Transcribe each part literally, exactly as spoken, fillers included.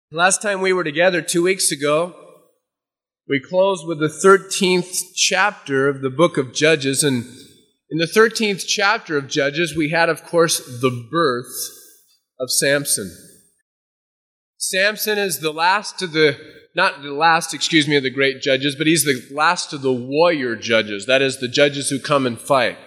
Last time we were together, two weeks ago, we closed with the thirteenth chapter of the book of Judges. And in the thirteenth chapter of Judges, we had, of course, the birth of Samson. Samson is the last of the, not the last, excuse me, of the great judges, but he's the last of the warrior judges. That is, the judges who come and fight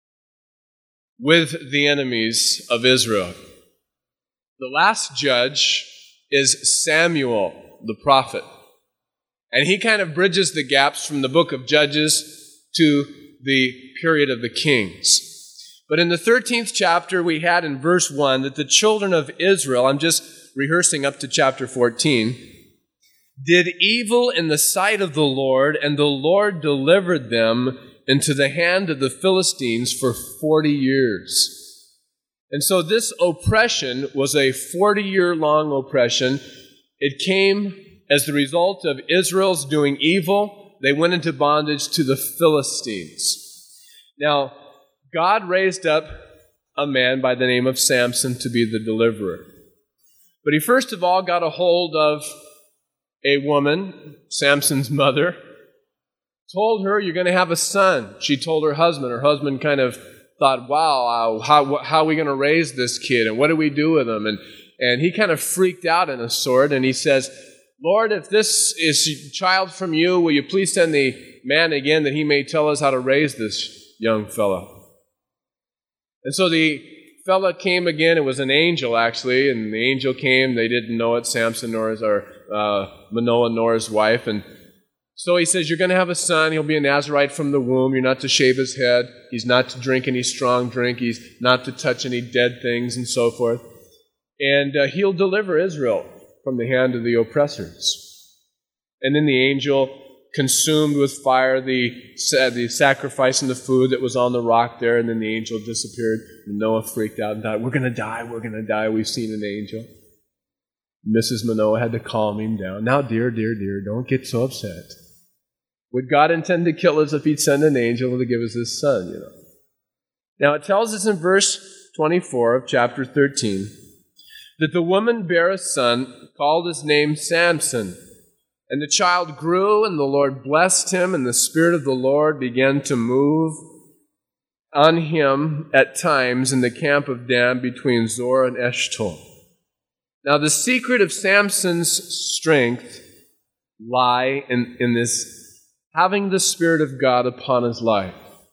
with the enemies of Israel. The last judge is Samuel, the prophet. And he kind of bridges the gaps from the book of Judges to the period of the kings. But in the thirteenth chapter, we had in verse one that the children of Israel, I'm just rehearsing up to chapter fourteen, did evil in the sight of the Lord, and the Lord delivered them into the hand of the Philistines for forty years. And so this oppression was a forty-year-long oppression. It came as the result of Israel's doing evil. They went into bondage to the Philistines. Now, God raised up a man by the name of Samson to be the deliverer. But he first of all got a hold of a woman, Samson's mother, told her, "You're going to have a son." She told her husband. Her husband kind of thought, wow, how, how are we going to raise this kid? And what do we do with him? And, and he kind of freaked out in a sort, and he says, "Lord, if this is a child from you, will you please send the man again that he may tell us how to raise this young fellow?" And so the fella came again. It was an angel, actually, and the angel came. They didn't know it, Samson nor his, or uh, Manoah nor his wife. And so he says, "You're going to have a son. He'll be a Nazirite from the womb. You're not to shave his head. He's not to drink any strong drink. He's not to touch any dead things," and so forth. And uh, he'll deliver Israel from the hand of the oppressors. And then the angel consumed with fire the, uh, the sacrifice and the food that was on the rock there, and then the angel disappeared. And Noah freaked out and thought, "We're going to die, we're going to die. We've seen an angel." Missus Manoah had to calm him down. "Now, dear, dear, dear, don't get so upset. Would God intend to kill us if he'd send an angel to give us his son, you know?" Now, it tells us in verse twenty-four of chapter thirteen that the woman bare a son, called his name Samson. And the child grew, and the Lord blessed him, and the Spirit of the Lord began to move on him at times in the camp of Dan between Zorah and Eshtaol. Now, the secret of Samson's strength lie in, in this having the Spirit of God upon his life.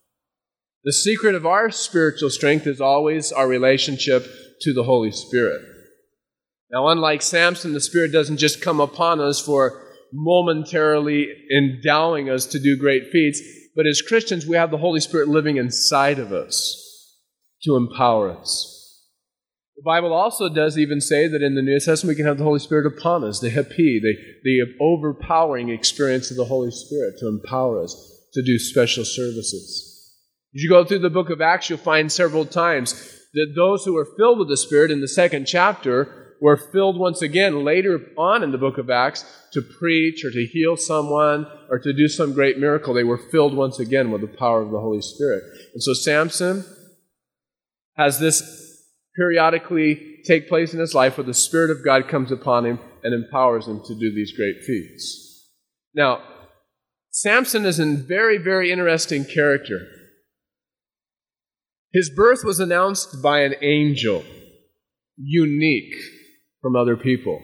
The secret of our spiritual strength is always our relationship to the Holy Spirit. Now, unlike Samson, the Spirit doesn't just come upon us for momentarily endowing us to do great feats, but as Christians, we have the Holy Spirit living inside of us to empower us. The Bible also does even say that in the New Testament we can have the Holy Spirit upon us, the hepi, the, the overpowering experience of the Holy Spirit to empower us to do special services. As you go through the book of Acts, you'll find several times that those who were filled with the Spirit in the second chapter were filled once again later on in the book of Acts to preach or to heal someone or to do some great miracle. They were filled once again with the power of the Holy Spirit. And so Samson has this periodically take place in his life where the Spirit of God comes upon him and empowers him to do these great feats. Now, Samson is a very, very interesting character. His birth was announced by an angel, unique from other people.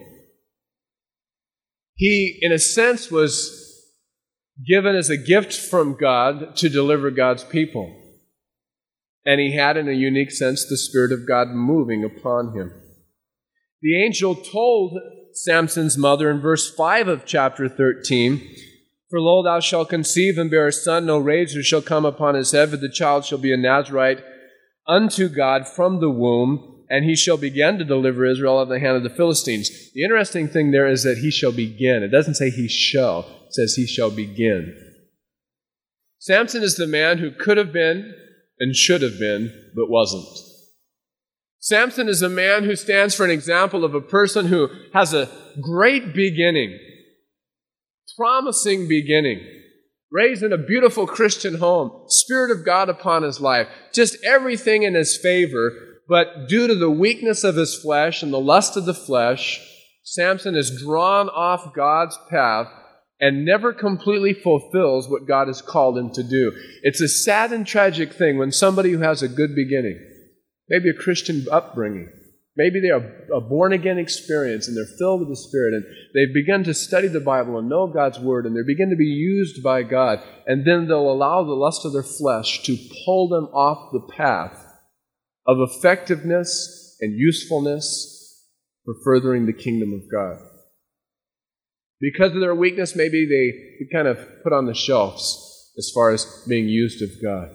He, in a sense, was given as a gift from God to deliver God's people. And he had, in a unique sense, the Spirit of God moving upon him. The angel told Samson's mother in verse five of chapter thirteen, "For lo, thou shalt conceive and bear a son, no razor shall come upon his head, but the child shall be a Nazirite unto God from the womb, and he shall begin to deliver Israel out of the hand of the Philistines." The interesting thing there is that he shall begin. It doesn't say he shall. It says he shall begin. Samson is the man who could have been and should have been, but wasn't. Samson is a man who stands for an example of a person who has a great beginning, promising beginning, raised in a beautiful Christian home, Spirit of God upon his life, just everything in his favor, but due to the weakness of his flesh and the lust of the flesh, Samson is drawn off God's path and never completely fulfills what God has called him to do. It's a sad and tragic thing when somebody who has a good beginning, maybe a Christian upbringing, maybe they are a born-again experience and they're filled with the Spirit and they've begun to study the Bible and know God's Word and they begin to be used by God, and then they'll allow the lust of their flesh to pull them off the path of effectiveness and usefulness for furthering the kingdom of God. Because of their weakness, maybe they kind of put on the shelves as far as being used of God.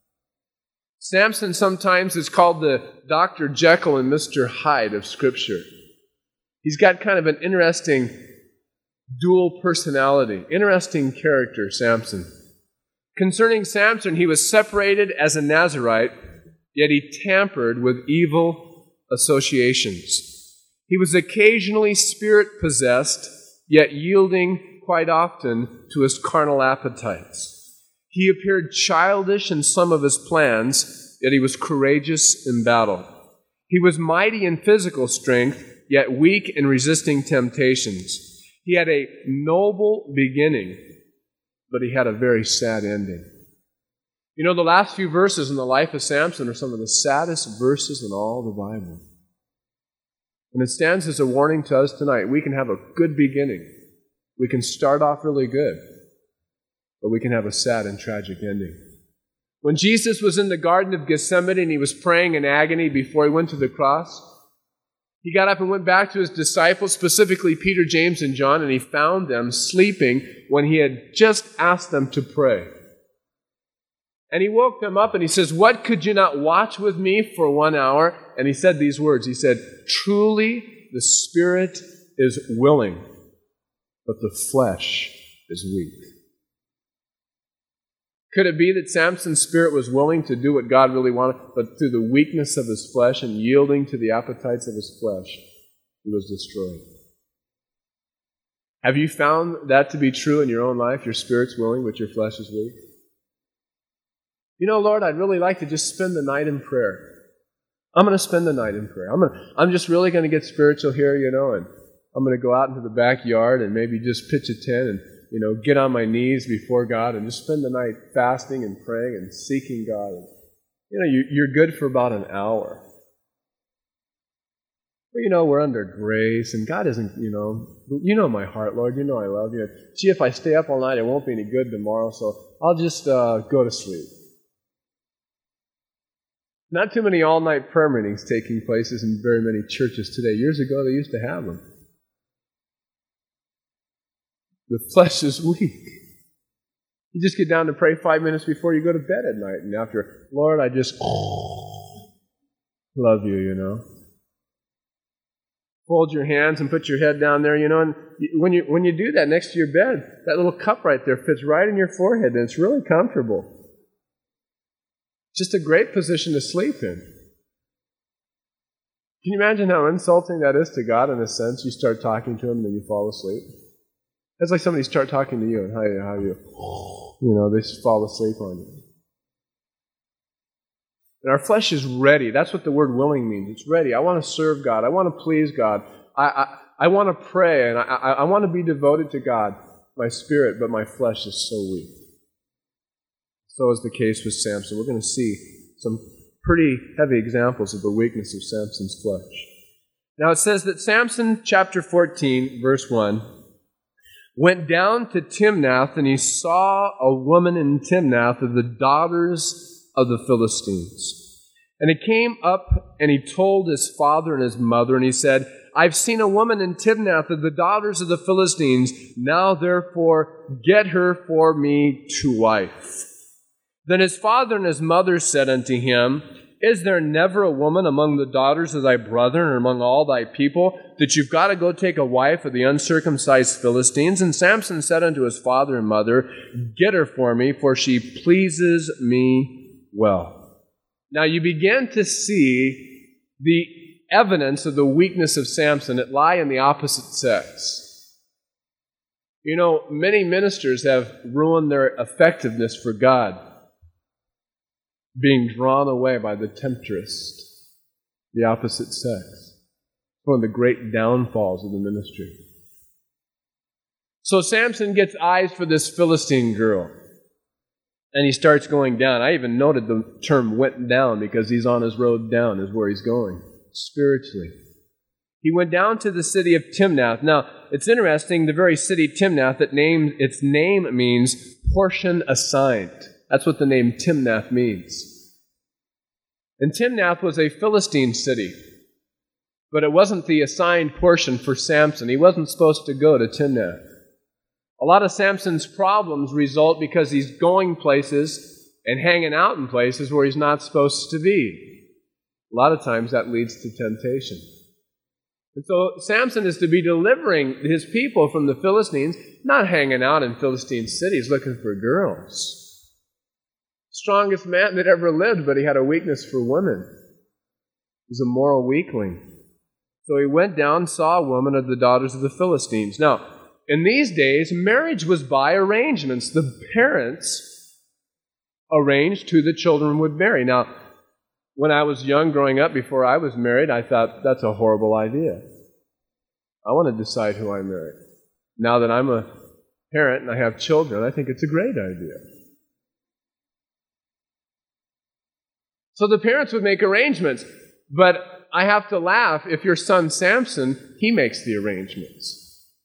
Samson sometimes is called the Doctor Jekyll and Mister Hyde of Scripture. He's got kind of an interesting dual personality, interesting character, Samson. Concerning Samson, he was separated as a Nazirite, yet he tampered with evil associations. He was occasionally spirit-possessed, yet yielding quite often to his carnal appetites. He appeared childish in some of his plans, yet he was courageous in battle. He was mighty in physical strength, yet weak in resisting temptations. He had a noble beginning, but he had a very sad ending. You know, the last few verses in the life of Samson are some of the saddest verses in all the Bible. And it stands as a warning to us tonight. We can have a good beginning. We can start off really good, but we can have a sad and tragic ending. When Jesus was in the Garden of Gethsemane and he was praying in agony before he went to the cross, he got up and went back to his disciples, specifically Peter, James, and John, and he found them sleeping when he had just asked them to pray. And he woke them up and he says, "What, could you not watch with me for one hour?" And he said these words. He said, "Truly the spirit is willing, but the flesh is weak." Could it be that Samson's spirit was willing to do what God really wanted, but through the weakness of his flesh and yielding to the appetites of his flesh, he was destroyed? Have you found that to be true in your own life? Your spirit's willing, but your flesh is weak? You know, Lord, I'd really like to just spend the night in prayer. I'm going to spend the night in prayer. I'm going to, I'm just really going to get spiritual here, you know, and I'm going to go out into the backyard and maybe just pitch a tent and, you know, get on my knees before God and just spend the night fasting and praying and seeking God. And, you know, you, you're good for about an hour. But, you know, we're under grace, and God isn't, you know, you know my heart, Lord. You know I love you. Gee, if I stay up all night, it won't be any good tomorrow, so I'll just uh, go to sleep. Not too many all-night prayer meetings taking places in very many churches today. Years ago, they used to have them. The flesh is weak. You just get down to pray five minutes before you go to bed at night, and after, Lord, I just love you, you know. Fold your hands and put your head down there, you know, and when you when you do that next to your bed, that little cup right there fits right in your forehead, and it's really comfortable. Just a great position to sleep in. Can you imagine how insulting that is to God in a sense? You start talking to Him and then you fall asleep. It's like somebody start talking to you and how you, how you, you know, they just fall asleep on you. And our flesh is ready. That's what the word willing means. It's ready. I want to serve God. I want to please God. I I, I want to pray and I, I, I want to be devoted to God, my spirit, but my flesh is so weak. So is the case with Samson. We're going to see some pretty heavy examples of the weakness of Samson's flesh. Now it says that Samson, chapter fourteen, verse one, went down to Timnath, and he saw a woman in Timnath of the daughters of the Philistines. And he came up, and he told his father and his mother, and he said, "I've seen a woman in Timnath of the daughters of the Philistines. Now therefore get her for me to wife." Then his father and his mother said unto him, "Is there never a woman among the daughters of thy brethren or among all thy people that you've got to go take a wife of the uncircumcised Philistines?" And Samson said unto his father and mother, "Get her for me, for she pleases me well." Now you begin to see the evidence of the weakness of Samson that lie in the opposite sex. You know, many ministers have ruined their effectiveness for God, being drawn away by the temptress, the opposite sex. One of the great downfalls of the ministry. So Samson gets eyes for this Philistine girl. And he starts going down. I even noted the term went down because he's on his road down is where he's going, spiritually. He went down to the city of Timnath. Now, it's interesting, the very city Timnath, that name, its name means portion assigned. That's what the name Timnath means. And Timnath was a Philistine city. But it wasn't the assigned portion for Samson. He wasn't supposed to go to Timnath. A lot of Samson's problems result because he's going places and hanging out in places where he's not supposed to be. A lot of times that leads to temptation. And so Samson is to be delivering his people from the Philistines, not hanging out in Philistine cities looking for girls. Strongest man that ever lived, but he had a weakness for women. He's a moral weakling. So he went down, saw a woman of the daughters of the Philistines. Now, in these days, marriage was by arrangements. The parents arranged who the children would marry. Now, when I was young, growing up, before I was married, I thought, that's a horrible idea. I want to decide who I marry. Now that I'm a parent and I have children, I think it's a great idea. So the parents would make arrangements, but I have to laugh if your son Samson, he makes the arrangements.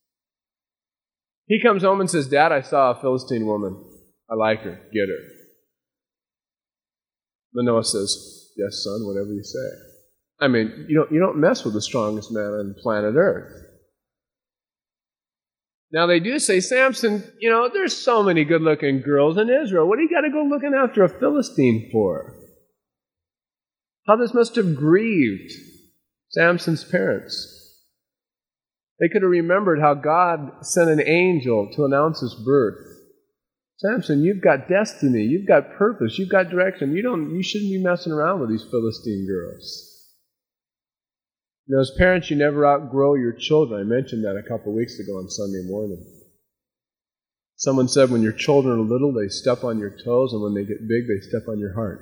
He comes home and says, Dad, I saw a Philistine woman. I like her. Get her. Manoah says, yes, son, whatever you say. I mean, you don't, you don't mess with the strongest man on planet Earth. Now, they do say, Samson, you know, there's so many good-looking girls in Israel. What do you got to go looking after a Philistine for? How this must have grieved Samson's parents. They could have remembered how God sent an angel to announce his birth. Samson, you've got destiny, you've got purpose, you've got direction. You don't, you shouldn't be messing around with these Philistine girls. You know, as parents, you never outgrow your children. I mentioned that a couple of weeks ago on Sunday morning. Someone said when your children are little, they step on your toes, and when they get big, they step on your heart.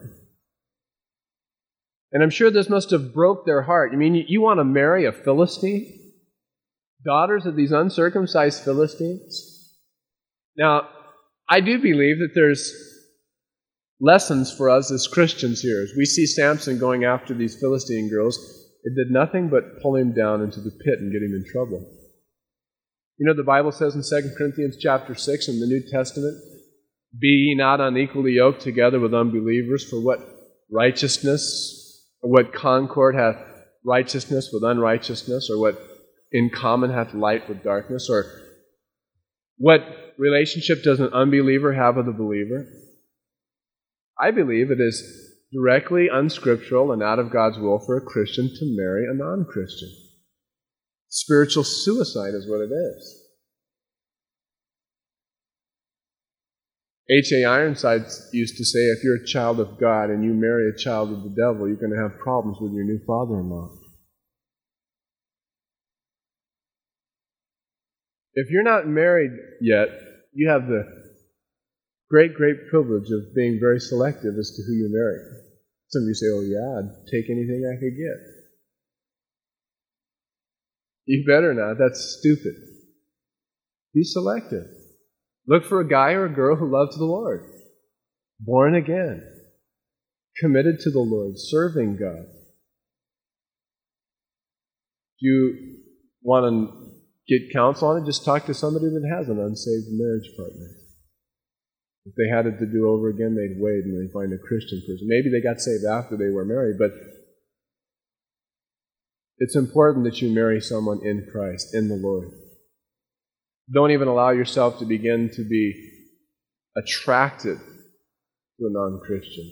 And I'm sure this must have broke their heart. You mean you, you want to marry a Philistine? Daughters of these uncircumcised Philistines? Now, I do believe that there's lessons for us as Christians here. As we see Samson going after these Philistine girls, it did nothing but pull him down into the pit and get him in trouble. You know, the Bible says in Second Corinthians chapter six in the New Testament, be ye not unequally yoked together with unbelievers, for what righteousness, or what concord hath righteousness with unrighteousness, or what in common hath light with darkness, or what relationship does an unbeliever have with a believer? I believe it is directly unscriptural and out of God's will for a Christian to marry a non-Christian. Spiritual suicide is what it is. H A Ironside used to say, if you're a child of God and you marry a child of the devil, you're going to have problems with your new father-in-law. If you're not married yet, you have the great, great privilege of being very selective as to who you marry. Some of you say, oh yeah, I'd take anything I could get. You better not. That's stupid. Be selective. Look for a guy or a girl who loves the Lord. Born again. Committed to the Lord. Serving God. If you want to get counsel on it, just talk to somebody that has an unsaved marriage partner. If they had it to do over again, they'd wait and they'd find a Christian person. Maybe they got saved after they were married, but it's important that you marry someone in Christ, in the Lord. Don't even allow yourself to begin to be attracted to a non-Christian.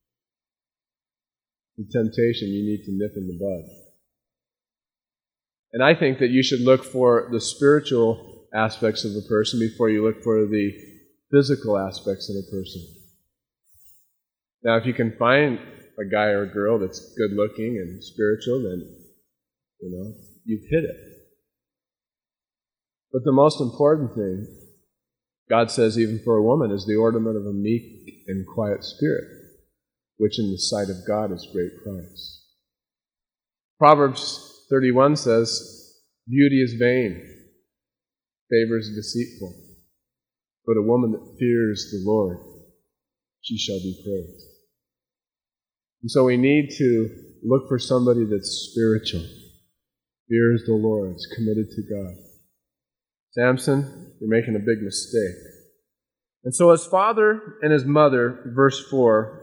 The temptation you need to nip in the bud. And I think that you should look for the spiritual aspects of a person before you look for the physical aspects of a person. Now, if you can find a guy or a girl that's good looking and spiritual, then, you know, you've hit it. But the most important thing, God says even for a woman, is the ornament of a meek and quiet spirit, which in the sight of God is great price. Proverbs thirty-one says, beauty is vain, favor is deceitful, but a woman that fears the Lord, she shall be praised. And so we need to look for somebody that's spiritual, fears the Lord, is committed to God. Samson, you're making a big mistake. And so his father and his mother, verse four,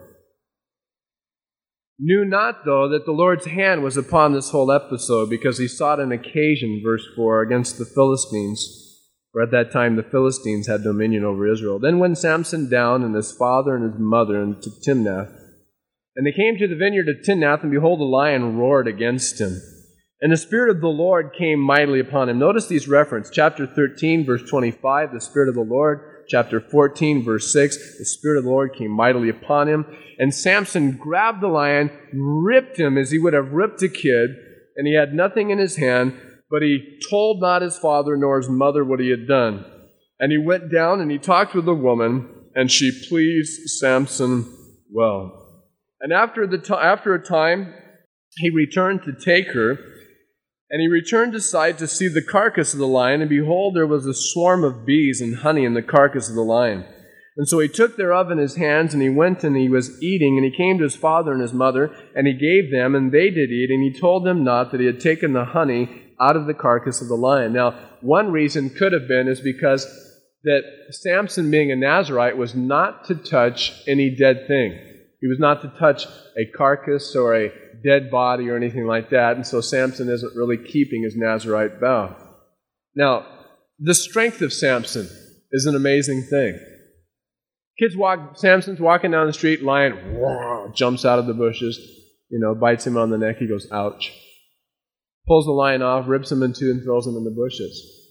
knew not, though, that the Lord's hand was upon this whole episode, because he sought an occasion, verse four, against the Philistines, for at that time the Philistines had dominion over Israel. Then went Samson down, and his father and his mother, into Timnath. And they came to the vineyard of Timnath, and behold, a lion roared against him. And the Spirit of the Lord came mightily upon him. Notice these references. Chapter thirteen, verse twenty-five, the Spirit of the Lord. Chapter fourteen, verse six, the Spirit of the Lord came mightily upon him. And Samson grabbed the lion, ripped him as he would have ripped a kid, and he had nothing in his hand, but he told not his father nor his mother what he had done. And he went down and he talked with the woman, and she pleased Samson well. And after the t- after a time, he returned to take her, and he returned aside to see the carcass of the lion, and behold, there was a swarm of bees and honey in the carcass of the lion. And so he took thereof in his hands, and he went and he was eating, and he came to his father and his mother, and he gave them, and they did eat, and he told them not that he had taken the honey out of the carcass of the lion. Now, one reason could have been is because that Samson, being a Nazirite, was not to touch any dead thing. He was not to touch a carcass or a dead body or anything like that, and so Samson isn't really keeping his Nazirite vow. Now, the strength of Samson is an amazing thing. Kids walk, Samson's walking down the street, lion whoa, jumps out of the bushes, you know, bites him on the neck, he goes, ouch. Pulls the lion off, rips him in two, and throws him in the bushes.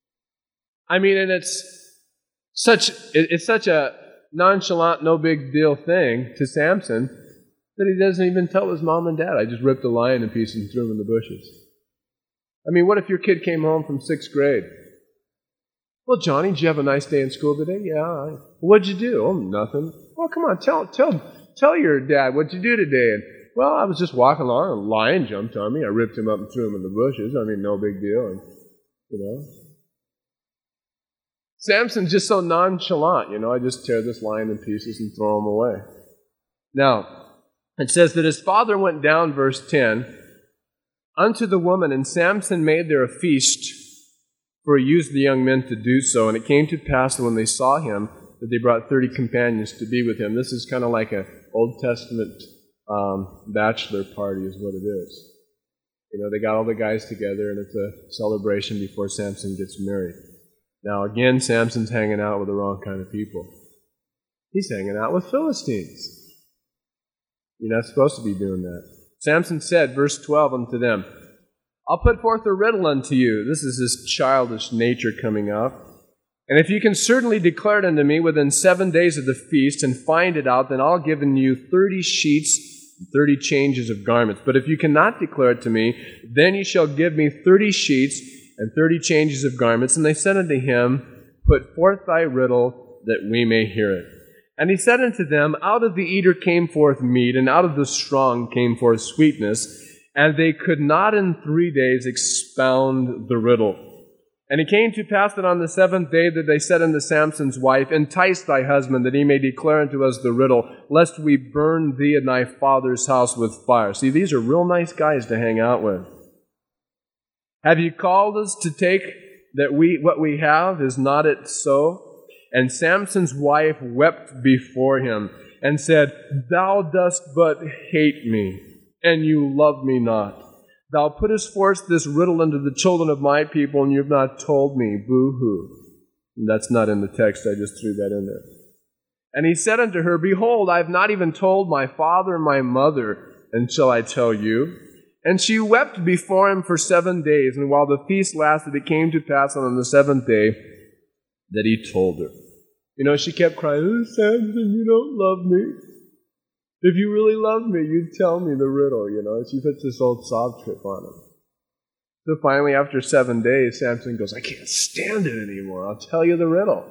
I mean, and it's such, it's such a nonchalant, no big deal thing to Samson that he doesn't even tell his mom and dad, I just ripped the lion in pieces and threw him in the bushes. I mean, what if your kid came home from sixth grade? Well, Johnny, did you have a nice day in school today? Yeah. I, what'd you do? Oh, nothing. Well, come on, tell tell tell your dad what'd you do today. And well, I was just walking along, and a lion jumped on me. I ripped him up and threw him in the bushes. I mean, no big deal. And, you know, Samson's just so nonchalant. You know, I just tear this lion in pieces and throw him away. Now, it says that his father went down, verse ten, unto the woman, and Samson made there a feast, for he used the young men to do so. And it came to pass that when they saw him, that they brought thirty companions to be with him. This is kind of like an Old Testament um, bachelor party is what it is. You know, they got all the guys together, and it's a celebration before Samson gets married. Now, again, Samson's hanging out with the wrong kind of people. He's hanging out with Philistines. You're not supposed to be doing that. Samson said, verse twelve, unto them, I'll put forth a riddle unto you. This is his childish nature coming out. And if you can certainly declare it unto me within seven days of the feast and find it out, then I'll give in you thirty sheets and thirty changes of garments. But if you cannot declare it to me, then you shall give me thirty sheets and thirty changes of garments. And they said unto him, Put forth thy riddle, that we may hear it. And he said unto them, Out of the eater came forth meat, and out of the strong came forth sweetness, and they could not in three days expound the riddle. And it came to pass that on the seventh day that they said unto Samson's wife, Entice thy husband, that he may declare unto us the riddle, lest we burn thee and thy father's house with fire. See, these are real nice guys to hang out with. Have you called us to take that we what we have? Is not it so? And Samson's wife wept before him, and said, Thou dost but hate me, and you love me not. Thou puttest forth this riddle unto the children of my people, and you have not told me. Boo-hoo. And that's not in the text, I just threw that in there. And he said unto her, Behold, I have not even told my father and my mother, and shall I tell you? And she wept before him for seven days, and while the feast lasted, it came to pass on the seventh day that he told her. You know, she kept crying, Oh, Samson, you don't love me. If you really loved me, you'd tell me the riddle, you know. She puts this old sob trip on him. So finally, after seven days, Samson goes, I can't stand it anymore. I'll tell you the riddle.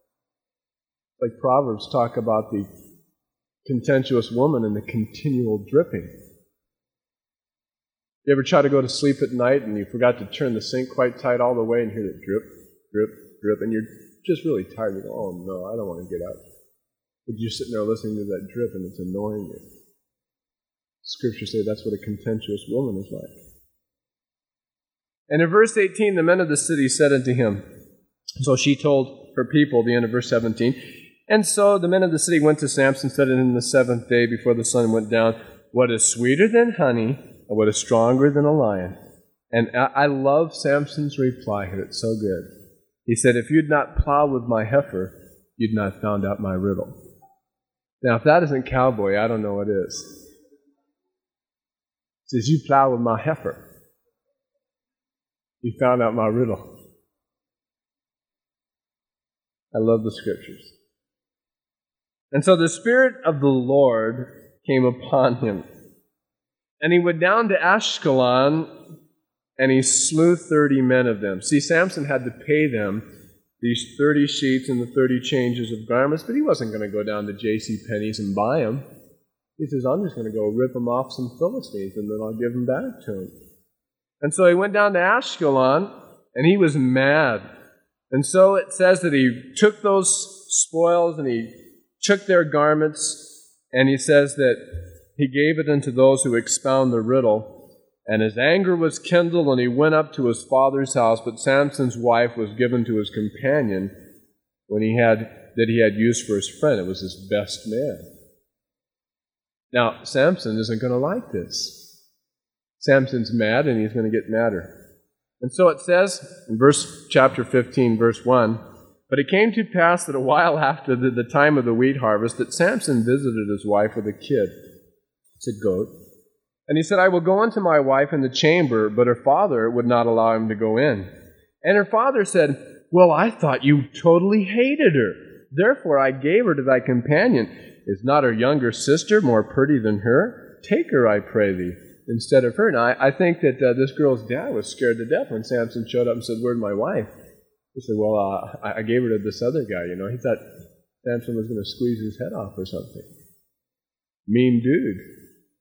Like Proverbs talk about the contentious woman and the continual dripping. You ever try to go to sleep at night and you forgot to turn the sink quite tight all the way and hear it drip, drip, drip, and you're just really tired. You go, oh no, I don't want to get up. But you're sitting there listening to that drip and it's annoying you. Scriptures say that's what a contentious woman is like. And in verse eighteen, the men of the city said unto him, so she told her people, the end of verse seventeen, and so the men of the city went to Samson, said unto him the seventh day before the sun went down, what is sweeter than honey, and what is stronger than a lion? And I, I love Samson's reply here. It's so good. He said, if you'd not plowed with my heifer, you'd not found out my riddle. Now, if that isn't cowboy, I don't know what is. He says, you plow with my heifer. You found out my riddle. I love the Scriptures. And so the Spirit of the Lord came upon him. And he went down to Ashkelon, and he slew thirty men of them. See, Samson had to pay them these thirty sheets and the thirty changes of garments, but he wasn't going to go down to J C Penney's and buy them. He says, I'm just going to go rip them off some Philistines, and then I'll give them back to him. And so he went down to Ashkelon, and he was mad. And so it says that he took those spoils, and he took their garments, and he says that he gave it unto those who expound the riddle. And his anger was kindled, and he went up to his father's house. But Samson's wife was given to his companion when he had that he had used for his friend. It was his best man. Now, Samson isn't going to like this. Samson's mad, and he's going to get madder. And so it says in verse chapter fifteen, verse one, but it came to pass that a while after the, the time of the wheat harvest, that Samson visited his wife with a kid. It's a goat. And he said, I will go unto my wife in the chamber, but her father would not allow him to go in. And her father said, well, I thought you totally hated her. Therefore I gave her to thy companion. Is not her younger sister more pretty than her? Take her, I pray thee, instead of her. Now, I, I think that uh, this girl's dad was scared to death when Samson showed up and said, where's my wife? He said, well, uh, I, I gave her to this other guy, you know. He thought Samson was going to squeeze his head off or something. Mean dude.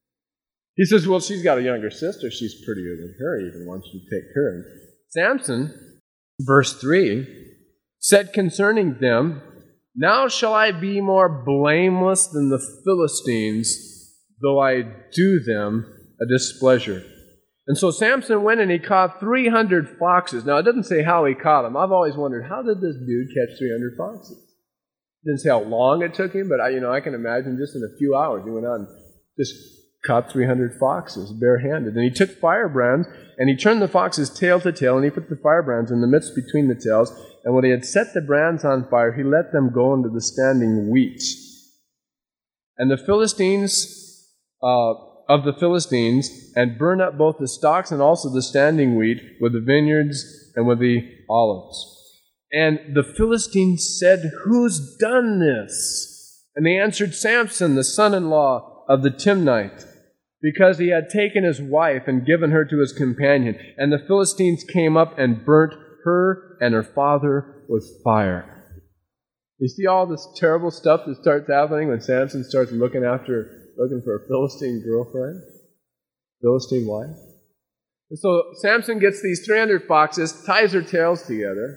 He says, well, she's got a younger sister. She's prettier than her even. Why don't you take her? And Samson, verse three, said concerning them, now shall I be more blameless than the Philistines, though I do them a displeasure. And so Samson went and he caught three hundred foxes. Now, it doesn't say how he caught them. I've always wondered, how did this dude catch three hundred foxes? It didn't say how long it took him, but I, you know, I can imagine just in a few hours he went out and just caught three hundred foxes barehanded. And he took firebrands, and he turned the foxes tail to tail, and he put the firebrands in the midst between the tails. And when he had set the brands on fire, he let them go into the standing wheat. And the Philistines, uh, of the Philistines, and burn up both the stalks and also the standing wheat with the vineyards and with the olives. And the Philistines said, who's done this? And they answered, Samson, the son-in-law of the Timnite, because he had taken his wife and given her to his companion. And the Philistines came up and burnt her and her father with fire. You see all this terrible stuff that starts happening when Samson starts looking after, looking for a Philistine girlfriend, Philistine wife. And so Samson gets these three hundred foxes, ties their tails together,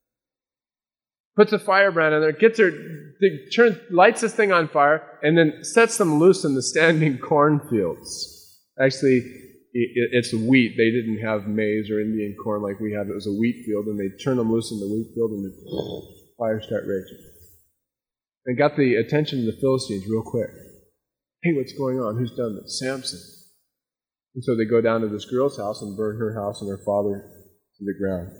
puts a firebrand in there, gets her, turns, lights this thing on fire, and then sets them loose in the standing cornfields. Actually, it's wheat. They didn't have maize or Indian corn like we have. It was a wheat field, and they turn them loose in the wheat field, and the fires start raging. And got the attention of the Philistines real quick. Hey, what's going on? Who's done this? Samson. And so they go down to this girl's house and burn her house and her father to the ground.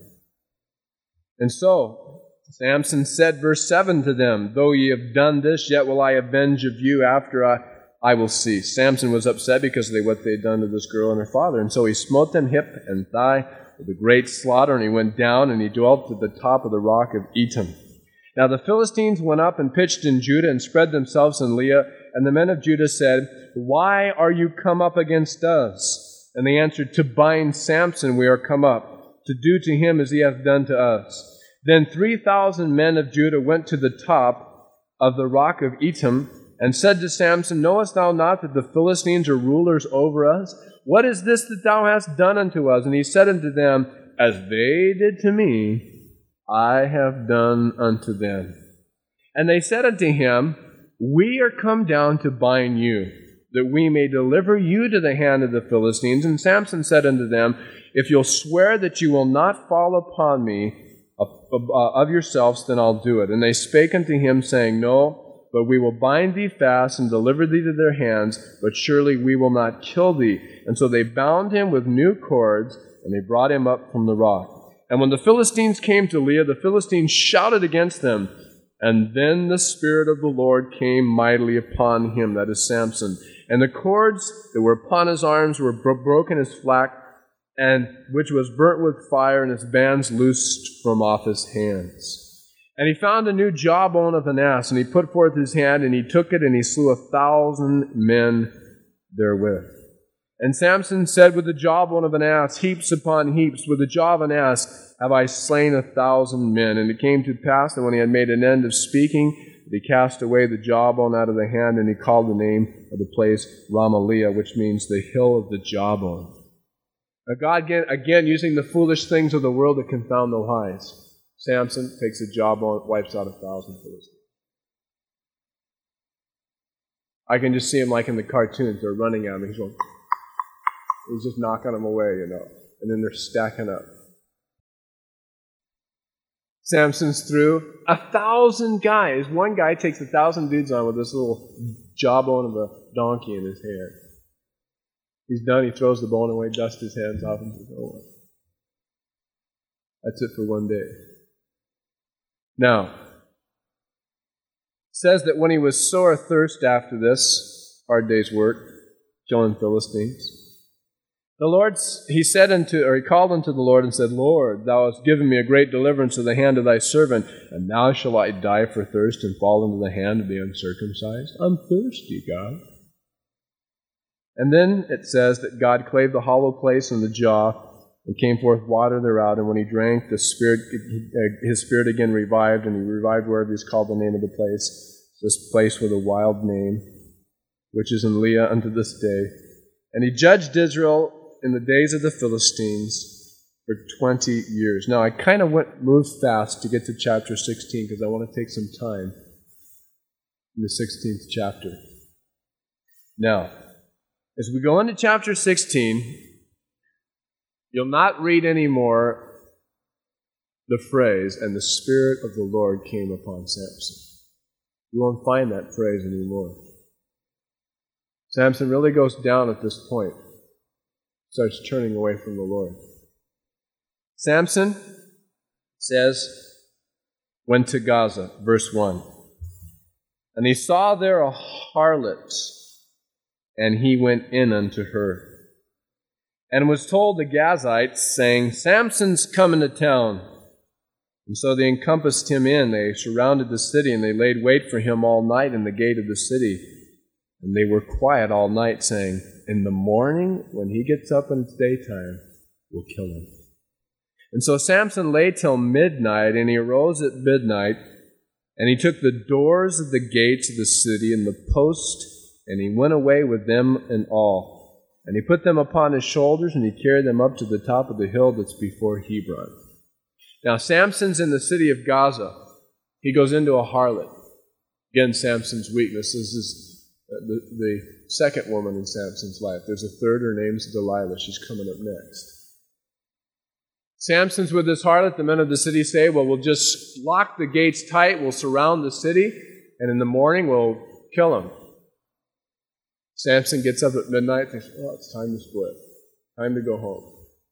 And so Samson said, verse seven to them, though ye have done this, yet will I avenge of you after I, I will cease. Samson was upset because of what they had done to this girl and her father. And so he smote them hip and thigh with a great slaughter, and he went down and he dwelt at the top of the rock of Etam. Now the Philistines went up and pitched in Judah and spread themselves in Leah. And the men of Judah said, why are you come up against us? And they answered, to bind Samson we are come up, to do to him as he hath done to us. Then three thousand men of Judah went to the top of the rock of Etam, and said to Samson, knowest thou not that the Philistines are rulers over us? what is this that thou hast done unto us? And he said unto them, as they did to me, I have done unto them. And they said unto him, we are come down to bind you, that we may deliver you to the hand of the Philistines. And Samson said unto them, if you'll swear that you will not fall upon me of, of, uh, of yourselves, then I'll do it. And they spake unto him, saying, no, but we will bind thee fast and deliver thee to their hands, but surely we will not kill thee. And so they bound him with new cords, and they brought him up from the rock. And when the Philistines came to Leah, the Philistines shouted against them. And then the Spirit of the Lord came mightily upon him, that is Samson. And the cords that were upon his arms were bro- broken as flax, and which was burnt with fire, and his bands loosed from off his hands. And he found a new jawbone of an ass, and he put forth his hand, and he took it, and he slew a thousand men therewith. And Samson said, with the jawbone of an ass, heaps upon heaps, with the jaw of an ass have I slain a thousand men. And it came to pass that when he had made an end of speaking, that he cast away the jawbone out of the hand, and he called the name of the place Ramaliah, which means the hill of the jawbone. Now God, again, again, using the foolish things of the world to confound the wise. Samson takes a jawbone, wipes out a thousand Philistines. I can just see him like in the cartoons. They're running at him. He's going... He's just knocking them away, you know. And then they're stacking up. Samson's through. A thousand guys. One guy takes a thousand dudes on with this little jawbone of a donkey in his hand. He's done. He throws the bone away, dusts his hands off, and says, oh, that's it for one day. Now, it says that when he was sore athirst after this hard day's work, killing Philistines, the Lord, he said unto, or he called unto the Lord and said, Lord, thou hast given me a great deliverance of the hand of thy servant, and now shall I die for thirst and fall into the hand of the uncircumcised? I'm thirsty, God. And then it says that God clave the hollow place in the jaw, and came forth water thereout, and when he drank, the spirit, his spirit again revived, and he revived wherever he's called the name of the place, this place with a wild name, which is in Leah unto this day. And he judged Israel in the days of the Philistines for twenty years. Now, I kind of went moved fast to get to chapter sixteen because I want to take some time in the sixteenth chapter. Now, as we go into chapter sixteen, you'll not read anymore the phrase, and the Spirit of the Lord came upon Samson. You won't find that phrase anymore. Samson really goes down at this point. Starts turning away from the Lord. Samson says, went to Gaza, verse one. And he saw there a harlot, and he went in unto her. And was told the Gazites, saying, Samson's come into town. And so they encompassed him in. They surrounded the city, and they laid wait for him all night in the gate of the city. And they were quiet all night, saying, in the morning, when he gets up in it's daytime, we'll kill him. And so Samson lay till midnight, and he arose at midnight, and he took the doors of the gates of the city and the post, and he went away with them and all. And he put them upon his shoulders, and he carried them up to the top of the hill that's before Hebron. Now, Samson's in the city of Gaza. He goes into a harlot. Again, Samson's weakness is this. The, the second woman in Samson's life. There's a third, her name's Delilah. She's coming up next. Samson's with this harlot. The men of the city say, well, we'll just lock the gates tight, we'll surround the city, and in the morning we'll kill him. Samson gets up at midnight and thinks, oh, it's time to split. Time to go home.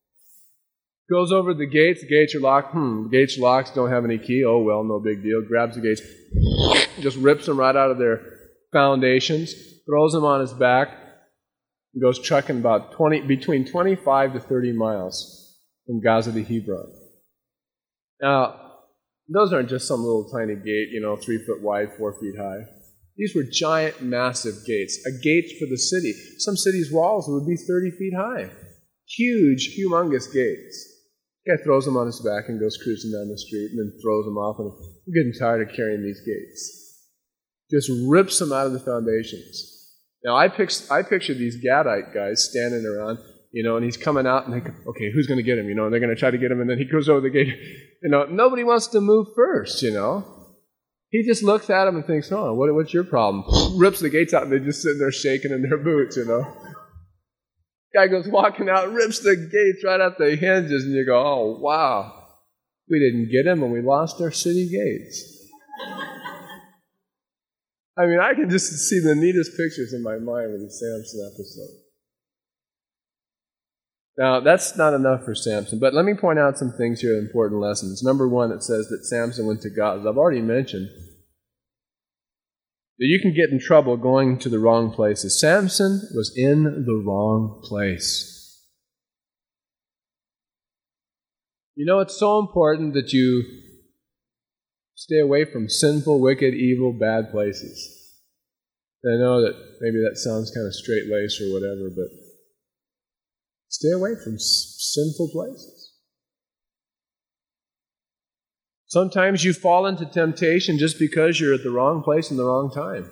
Goes over the gates. The gates are locked. Hmm, the gates locked, don't have any key. Oh, well, no big deal. Grabs the gates, just rips them right out of their foundations, throws him on his back, and goes trucking about twenty, between twenty-five to thirty miles from Gaza to Hebron. Now, those aren't just some little tiny gate, you know, three foot wide, four feet high. These were giant, massive gates, a gate for the city. Some cities' walls would be thirty feet high. Huge, humongous gates. The guy throws him on his back and goes cruising down the street and then throws him off, and I'm getting tired of carrying these gates. Just rips them out of the foundations. Now, I, pic- I picture these Gadite guys standing around, you know, and he's coming out, and they go, okay, who's going to get him? You know, and they're going to try to get him, and then he goes over the gate. You know, nobody wants to move first, you know. He just looks at him and thinks, oh, what, what's your problem? Rips the gates out, and they're just sitting there shaking in their boots, you know. Guy goes walking out, rips the gates right out the hinges, and you go, oh, wow. We didn't get him, and we lost our city gates. I mean, I can just see the neatest pictures in my mind with the Samson episode. Now, that's not enough for Samson, but let me point out some things here, important lessons. Number one, it says that Samson went to Gaza. I've already mentioned that you can get in trouble going to the wrong places. Samson was in the wrong place. You know, it's so important that you stay away from sinful, wicked, evil, bad places. I know that maybe that sounds kind of straight-laced or whatever, but stay away from s- sinful places. Sometimes you fall into temptation just because you're at the wrong place in the wrong time.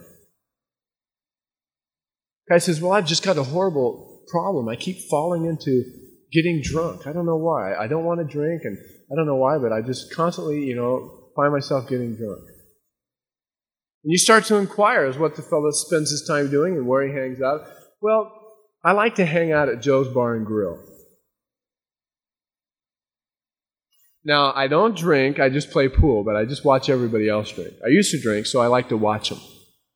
Guy says, well, I've just got a horrible problem. I keep falling into getting drunk. I don't know why. I don't want to drink, and I don't know why, but I just constantly, you know, find myself getting drunk. And you start to inquire as what the fellow spends his time doing and where he hangs out. Well, I like to hang out at Joe's Bar and Grill. Now, I don't drink, I just play pool, but I just watch everybody else drink. I used to drink, so I like to watch them.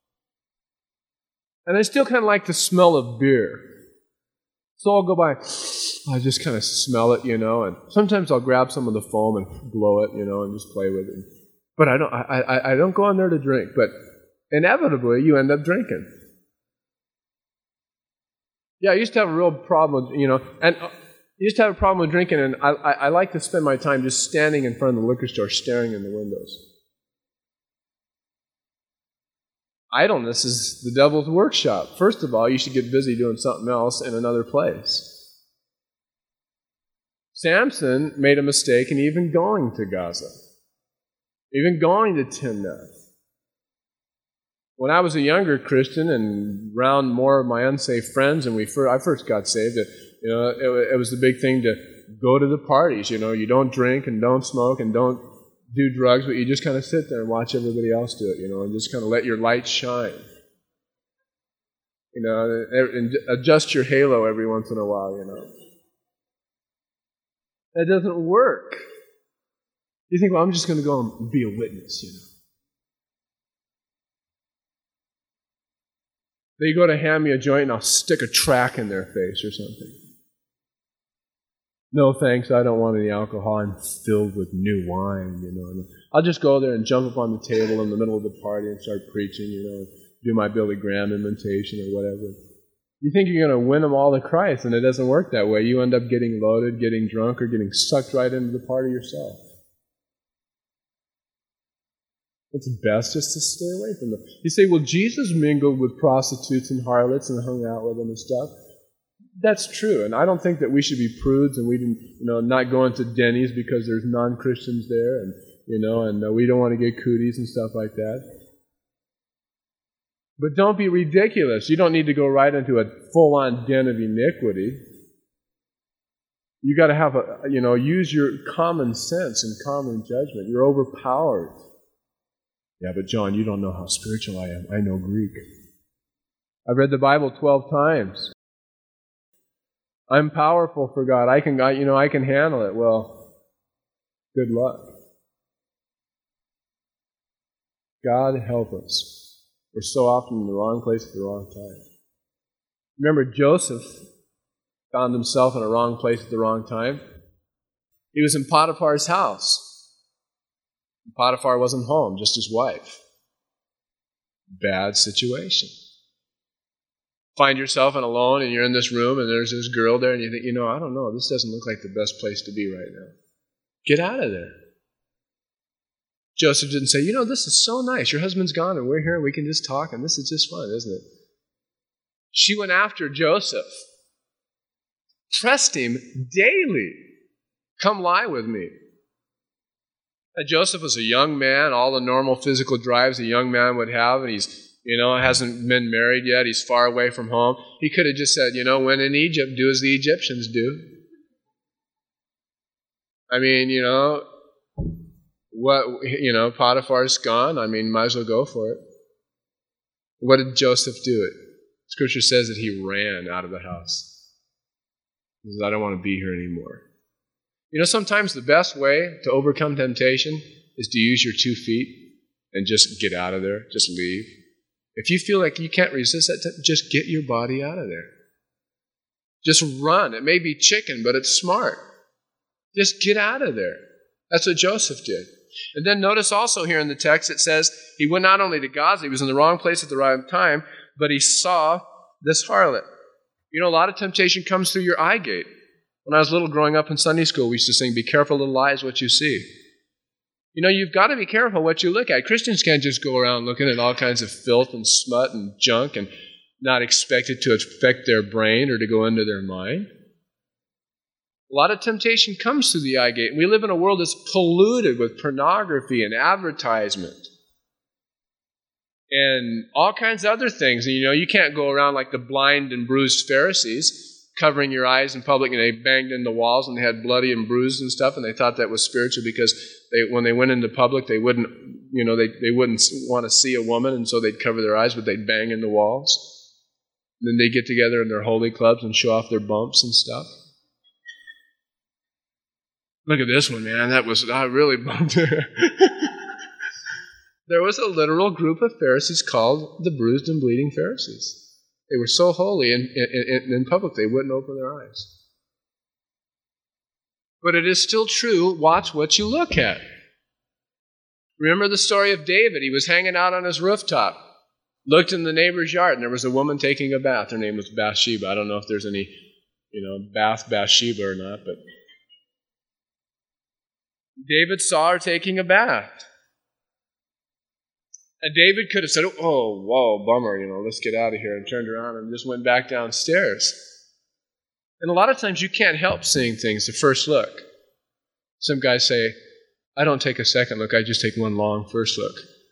And I still kind of like the smell of beer. So I'll go by, I just kind of smell it, you know, and sometimes I'll grab some of the foam and blow it, you know, and just play with it. But I don't, I, I, I don't go on there to drink, but inevitably you end up drinking. Yeah, I used to have a real problem with, you know, and I used to have a problem with drinking, and I, I, I like to spend my time just standing in front of the liquor store, staring in the windows. Idleness is the devil's workshop. First of all, you should get busy doing something else in another place. Samson made a mistake in even going to Gaza, even going to Timnath. When I was a younger Christian and around more of my unsafe friends, and we first, I first got saved, it, you know, it, it was the big thing to go to the parties. You know, you don't drink and don't smoke and don't do drugs, but you just kind of sit there and watch everybody else do it, you know, and just kind of let your light shine. You know, and adjust your halo every once in a while, you know. That doesn't work. You think, well, I'm just going to go and be a witness, you know. They go to hand me a joint and I'll stick a track in their face or something. No thanks, I don't want any alcohol. I'm filled with new wine, you know. And I'll just go there and jump up on the table in the middle of the party and start preaching, you know, and do my Billy Graham imitation or whatever. You think you're going to win them all to Christ, and it doesn't work that way. You end up getting loaded, getting drunk, or getting sucked right into the party yourself. It's best just to stay away from them. You say, well, Jesus mingled with prostitutes and harlots and hung out with them and stuff. That's true, and I don't think that we should be prudes and we didn't, you know, not go into Denny's because there's non-Christians there, and you know, and uh, we don't want to get cooties and stuff like that. But don't be ridiculous. You don't need to go right into a full-on den of iniquity. You got to have a, you know, use your common sense and common judgment. You're overpowered. Yeah, but John, you don't know how spiritual I am. I know Greek. I've read the Bible twelve times. I'm powerful for God. I can, I, you know, I can handle it. Well, good luck. God help us. We're so often in the wrong place at the wrong time. Remember, Joseph found himself in a wrong place at the wrong time. He was in Potiphar's house. Potiphar wasn't home, just his wife. Bad situation. Find yourself in alone and you're in this room and there's this girl there and you think, you know, I don't know, this doesn't look like the best place to be right now. Get out of there. Joseph didn't say, you know, this is so nice. Your husband's gone and we're here and we can just talk and this is just fun, isn't it? She went after Joseph. Pressed him daily. Come lie with me. And Joseph was a young man, all the normal physical drives a young man would have, and he's You know, hasn't been married yet. He's far away from home. He could have just said, you know, when in Egypt, do as the Egyptians do. I mean, you know, what, you know, Potiphar's gone. I mean, might as well go for it. What did Joseph do? It Scripture says that he ran out of the house. He says, I don't want to be here anymore. You know, sometimes the best way to overcome temptation is to use your two feet and just get out of there. Just leave. If you feel like you can't resist that, just get your body out of there. Just run. It may be chicken, but it's smart. Just get out of there. That's what Joseph did. And then notice also here in the text, it says he went not only to Gaza, he was in the wrong place at the right time, but he saw this harlot. You know, a lot of temptation comes through your eye gate. When I was little growing up in Sunday school, we used to sing, be careful, little eyes, what you see. You know, you've got to be careful what you look at. Christians can't just go around looking at all kinds of filth and smut and junk and not expect it to affect their brain or to go into their mind. A lot of temptation comes through the eye gate. We live in a world that's polluted with pornography and advertisement and all kinds of other things. And, you know, you can't go around like the blind and bruised Pharisees, covering your eyes in public, and they banged in the walls and they had bloody and bruised and stuff, and they thought that was spiritual because they, when they went into public, they wouldn't, you know, they, they wouldn't want to see a woman, and so they'd cover their eyes, but they'd bang in the walls. And then they'd get together in their holy clubs and show off their bumps and stuff. Look at this one, man. That was, I really bumped her. There was a literal group of Pharisees called the bruised and bleeding Pharisees. They were so holy, and in, in public they wouldn't open their eyes. But it is still true, watch what you look at. Remember the story of David. He was hanging out on his rooftop, looked in the neighbor's yard, and there was a woman taking a bath. Her name was Bathsheba. I don't know if there's any, you know, bath Bathsheba or not, but David saw her taking a bath. And David could have said, oh, whoa, bummer, you know, let's get out of here, and turned around and just went back downstairs. And a lot of times you can't help seeing things the first look. Some guys say, I don't take a second look, I just take one long first look.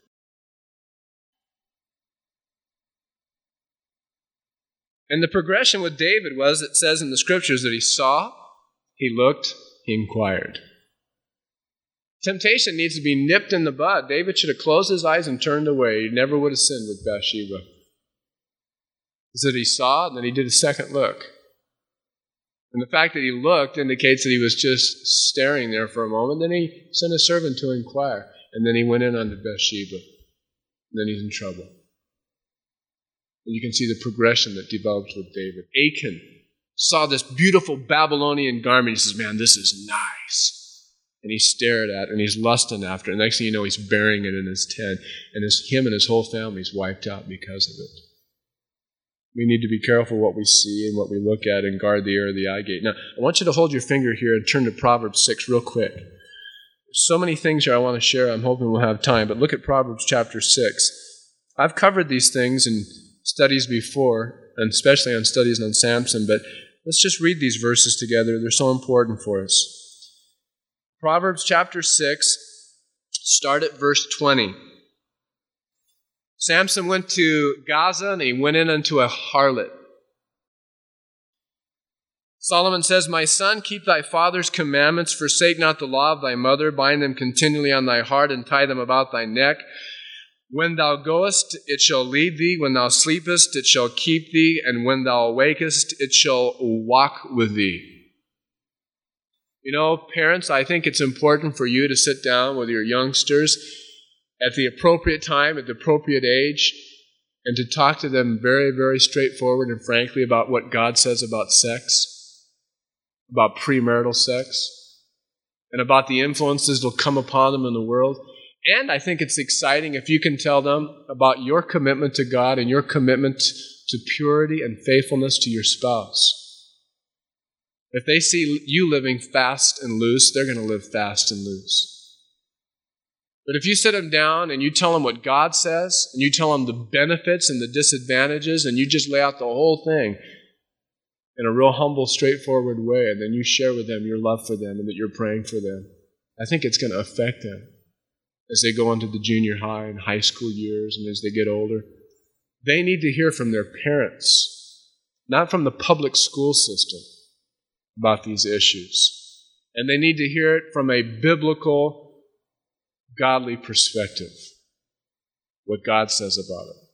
And the progression with David was, it says in the Scriptures that he saw, he looked, he inquired. Temptation needs to be nipped in the bud. David should have closed his eyes and turned away. He never would have sinned with Bathsheba. He said he saw, and then he did a second look. And the fact that he looked indicates that he was just staring there for a moment. Then he sent a servant to inquire. And then he went in unto Bathsheba. And then he's in trouble. And you can see the progression that develops with David. Achan saw this beautiful Babylonian garment. He says, man, this is nice. And he stared at it, and he's lusting after it. And next thing you know, he's burying it in his tent. And his, him and his whole family's wiped out because of it. We need to be careful what we see and what we look at and guard the ear of the eye gate. Now, I want you to hold your finger here and turn to Proverbs six real quick. There's so many things here I want to share. I'm hoping we'll have time. But look at Proverbs chapter six. I've covered these things in studies before, and especially on studies on Samson. But let's just read these verses together. They're so important for us. Proverbs chapter six, start at verse twenty. Samson went to Gaza, and he went in unto a harlot. Solomon says, my son, keep thy father's commandments, forsake not the law of thy mother, bind them continually on thy heart, and tie them about thy neck. When thou goest, it shall lead thee. When thou sleepest, it shall keep thee. And when thou awakest, it shall walk with thee. You know, parents, I think it's important for you to sit down with your youngsters at the appropriate time, at the appropriate age, and to talk to them very, very straightforward and frankly about what God says about sex, about premarital sex, and about the influences that will come upon them in the world. And I think it's exciting if you can tell them about your commitment to God and your commitment to purity and faithfulness to your spouse. If they see you living fast and loose, they're going to live fast and loose. But if you sit them down and you tell them what God says, and you tell them the benefits and the disadvantages, and you just lay out the whole thing in a real humble, straightforward way, and then you share with them your love for them and that you're praying for them, I think it's going to affect them as they go into the junior high and high school years and as they get older. They need to hear from their parents, not from the public school system, about these issues. And they need to hear it from a biblical, godly perspective, what God says about it.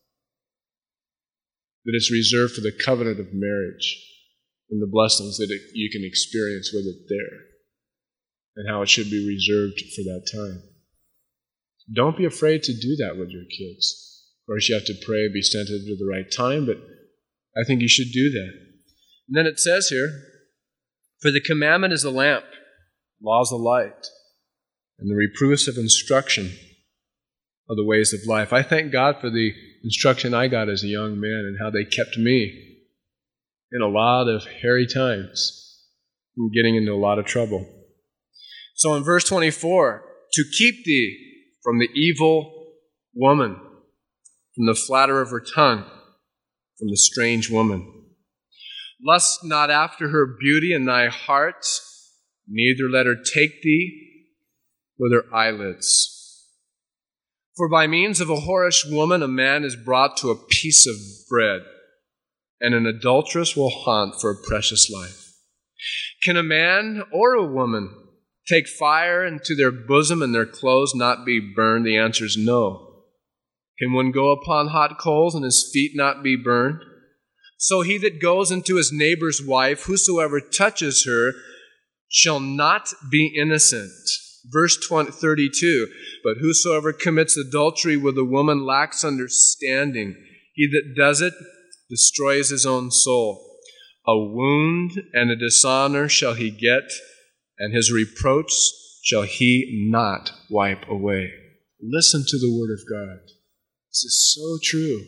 That it's reserved for the covenant of marriage and the blessings that it, you can experience with it there, and how it should be reserved for that time. Don't be afraid to do that with your kids. Of course, you have to pray and be sensitive to the right time, but I think you should do that. And then it says here, for the commandment is a lamp, law is a light, and the reproofs of instruction are the ways of life. I thank God for the instruction I got as a young man and how they kept me in a lot of hairy times from getting into a lot of trouble. So in verse twenty-four, to keep thee from the evil woman, from the flatter of her tongue, from the strange woman. Lust not after her beauty in thy heart, neither let her take thee with her eyelids. For by means of a whorish woman a man is brought to a piece of bread, and an adulteress will haunt for a precious life. Can a man or a woman take fire into their bosom and their clothes not be burned? The answer is no. Can one go upon hot coals and his feet not be burned? So he that goes into his neighbor's wife, whosoever touches her, shall not be innocent. Verse thirty-two, but whosoever commits adultery with a woman lacks understanding. He that does it destroys his own soul. A wound and a dishonor shall he get, and his reproach shall he not wipe away. Listen to the word of God. This is so true.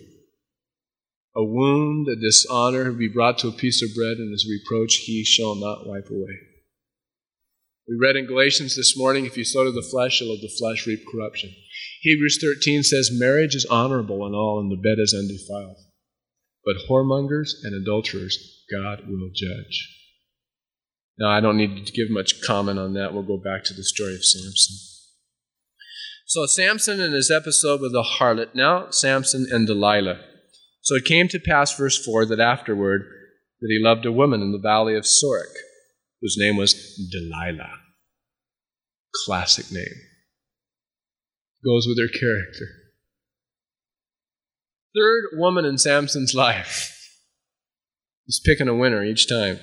A wound, a dishonor will be brought to a piece of bread, and his reproach he shall not wipe away. We read in Galatians this morning, if you sow to the flesh, you'll of the flesh reap corruption. Hebrews thirteen says, marriage is honorable in all, and the bed is undefiled. But whoremongers and adulterers God will judge. Now, I don't need to give much comment on that. We'll go back to the story of Samson. So Samson and his episode with the harlot. Now Samson and Delilah. So it came to pass, verse four, that afterward that he loved a woman in the valley of Sorek, whose name was Delilah. Classic name. Goes with her character. Third woman in Samson's life. He's picking a winner each time.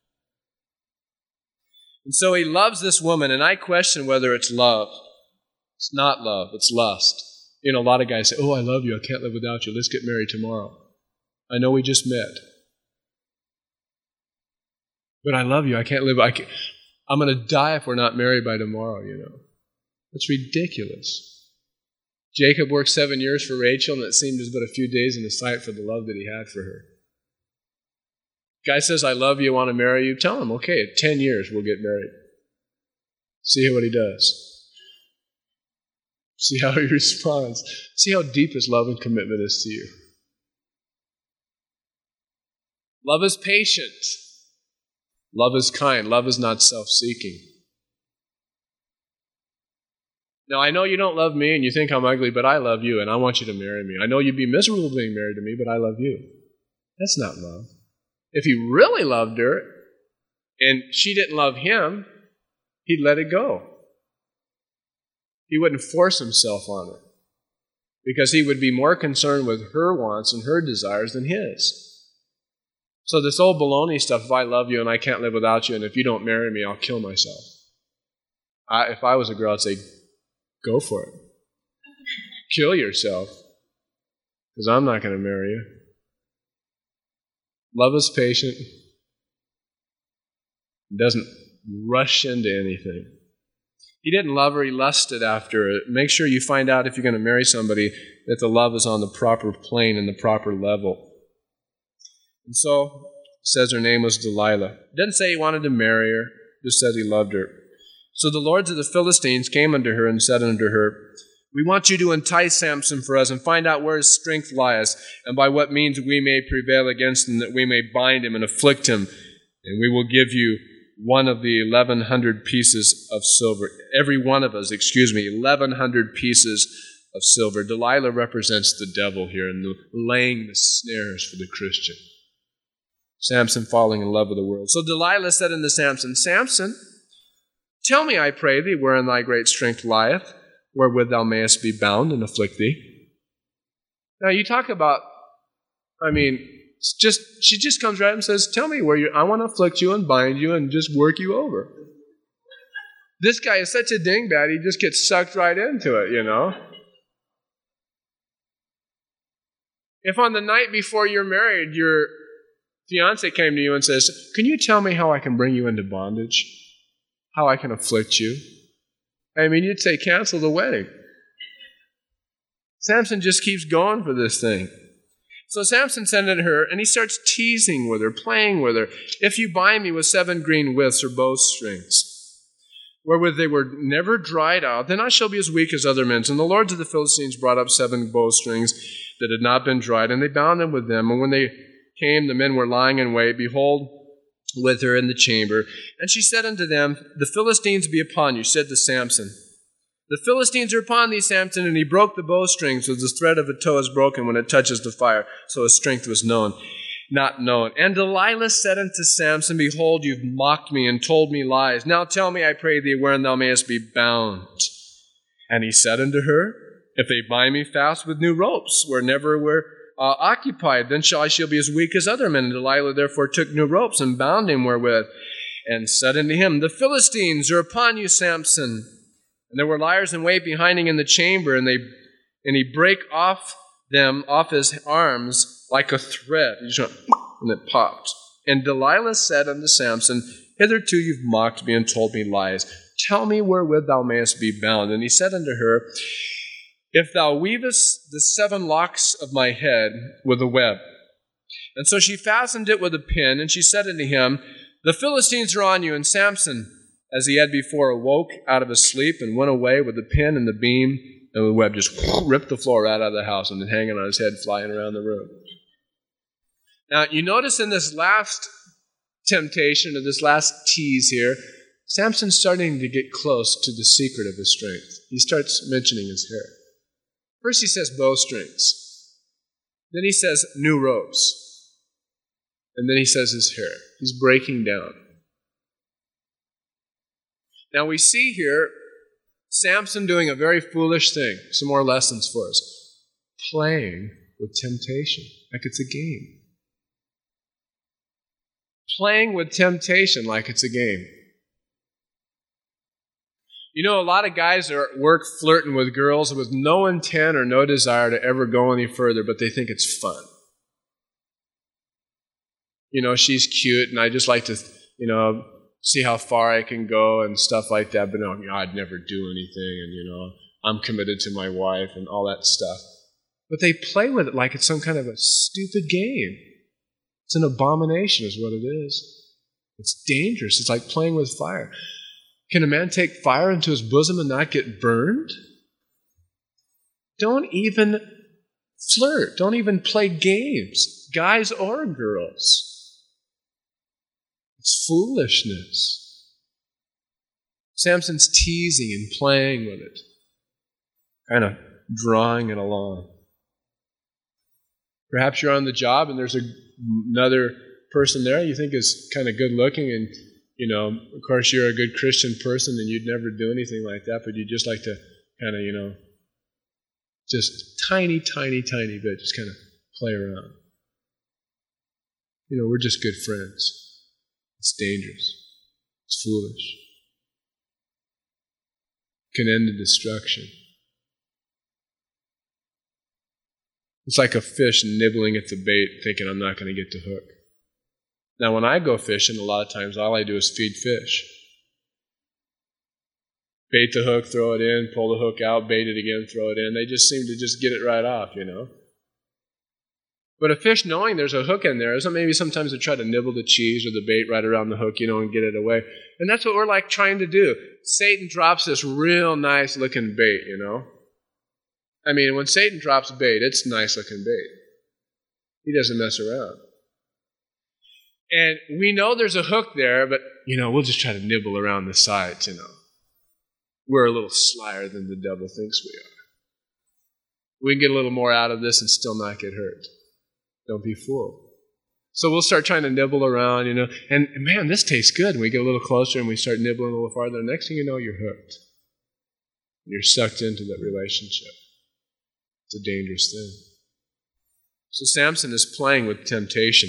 And so he loves this woman, and I question whether it's love. It's not love, it's lust. You know, a lot of guys say, oh, I love you, I can't live without you, let's get married tomorrow. I know we just met. But I love you, I can't live, I can't, I'm going to die if we're not married by tomorrow, you know. That's ridiculous. Jacob worked seven years for Rachel, and it seemed as but a few days in his sight for the love that he had for her. Guy says, I love you, I want to marry you. Tell him, okay, in ten years we'll get married. See what he does. See how he responds. See how deep his love and commitment is to you. Love is patient. Love is kind. Love is not self-seeking. Now, I know you don't love me and you think I'm ugly, but I love you and I want you to marry me. I know you'd be miserable being married to me, but I love you. That's not love. If he really loved her and she didn't love him, he'd let it go. He wouldn't force himself on her because he would be more concerned with her wants and her desires than his. So this old baloney stuff, if I love you and I can't live without you, and if you don't marry me, I'll kill myself. I, if I was a girl, I'd say, go for it. Kill yourself, because I'm not going to marry you. Love is patient. It doesn't rush into anything. He didn't love her, he lusted after her. Make sure you find out if you're going to marry somebody that the love is on the proper plane and the proper level. And so, it says her name was Delilah. It doesn't say he wanted to marry her, it just says he loved her. So the lords of the Philistines came unto her and said unto her, we want you to entice Samson for us and find out where his strength lies, and by what means we may prevail against him, that we may bind him and afflict him, and we will give you one of the eleven hundred pieces of silver. Every one of us, excuse me, eleven hundred pieces of silver. Delilah represents the devil here and the, laying the snares for the Christian. Samson falling in love with the world. So Delilah said unto Samson, Samson, tell me, I pray thee, wherein thy great strength lieth, wherewith thou mayest be bound and afflict thee. Now you talk about, I mean, it's just she just comes right and says, tell me where you I want to afflict you and bind you and just work you over. This guy is such a dingbat, he just gets sucked right into it, you know. If on the night before you're married, your fiance came to you and says, can you tell me how I can bring you into bondage? How I can afflict you? I mean, you'd say, cancel the wedding. Samson just keeps going for this thing. So Samson sent unto her, and he starts teasing with her, playing with her. If you bind me with seven green withs or bowstrings, wherewith they were never dried out, then I shall be as weak as other men. And the lords of the Philistines brought up seven bowstrings that had not been dried, and they bound them with them. And when they came, the men were lying in wait, behold, with her in the chamber. And she said unto them, the Philistines be upon you, said to Samson. The Philistines are upon thee, Samson, and he broke the bowstrings, as the thread of a tow is broken when it touches the fire. So his strength was known, not known. And Delilah said unto Samson, behold, you've mocked me and told me lies. Now tell me, I pray thee, wherein thou mayest be bound. And he said unto her, if they bind me fast with new ropes, where never were uh, occupied, then shall I shall be as weak as other men. And Delilah therefore took new ropes and bound him wherewith, and said unto him, the Philistines are upon you, Samson. And there were liars in wait behind him in the chamber, and they and he brake off them off his arms like a thread. He just went, and it popped. And Delilah said unto Samson, hitherto you've mocked me and told me lies. Tell me wherewith thou mayest be bound. And he said unto her, if thou weavest the seven locks of my head with a web. And so she fastened it with a pin, and she said unto him, the Philistines are on you. And Samson, as he had before, awoke out of his sleep and went away with the pin and the beam, and the web just ripped the floor right out of the house and then hanging on his head, flying around the room. Now, you notice in this last temptation, or this last tease here, Samson's starting to get close to the secret of his strength. He starts mentioning his hair. First he says bowstrings. Then he says new ropes. And then he says his hair. He's breaking down. Now we see here Samson doing a very foolish thing. Some more lessons for us. Playing with temptation like it's a game. Playing with temptation like it's a game. You know, a lot of guys are at work flirting with girls with no intent or no desire to ever go any further, but they think it's fun. You know, she's cute, and I just like to, you know, see how far I can go and stuff like that, but no, you know, I'd never do anything, and, you know, I'm committed to my wife and all that stuff. But they play with it like it's some kind of a stupid game. It's an abomination is what it is. It's dangerous. It's like playing with fire. Can a man take fire into his bosom and not get burned? Don't even flirt. Don't even play games, guys or girls. It's foolishness. Samson's teasing and playing with it, kind of drawing it along. Perhaps you're on the job and there's a, another person there you think is kind of good looking, and you know, of course, you're a good Christian person and you'd never do anything like that, but you'd just like to kind of, you know, just tiny, tiny, tiny bit, just kind of play around. You know, we're just good friends. It's dangerous. It's foolish. It can end in destruction. It's like a fish nibbling at the bait, thinking I'm not going to get to hook. Now, when I go fishing, a lot of times all I do is feed fish. Bait the hook, throw it in, pull the hook out, bait it again, throw it in. They just seem to just get it right off, you know. But a fish knowing there's a hook in there, so maybe sometimes they try to nibble the cheese or the bait right around the hook, you know, and get it away. And that's what we're like trying to do. Satan drops this real nice looking bait, you know. I mean, when Satan drops bait, it's nice looking bait. He doesn't mess around. And we know there's a hook there, but, you know, we'll just try to nibble around the sides, you know. We're a little slyer than the devil thinks we are. We can get a little more out of this and still not get hurt. Don't be fooled. So we'll start trying to nibble around, you know, and man, this tastes good. And we get a little closer and we start nibbling a little farther. The next thing you know, you're hooked. You're sucked into that relationship. It's a dangerous thing. So Samson is playing with temptation.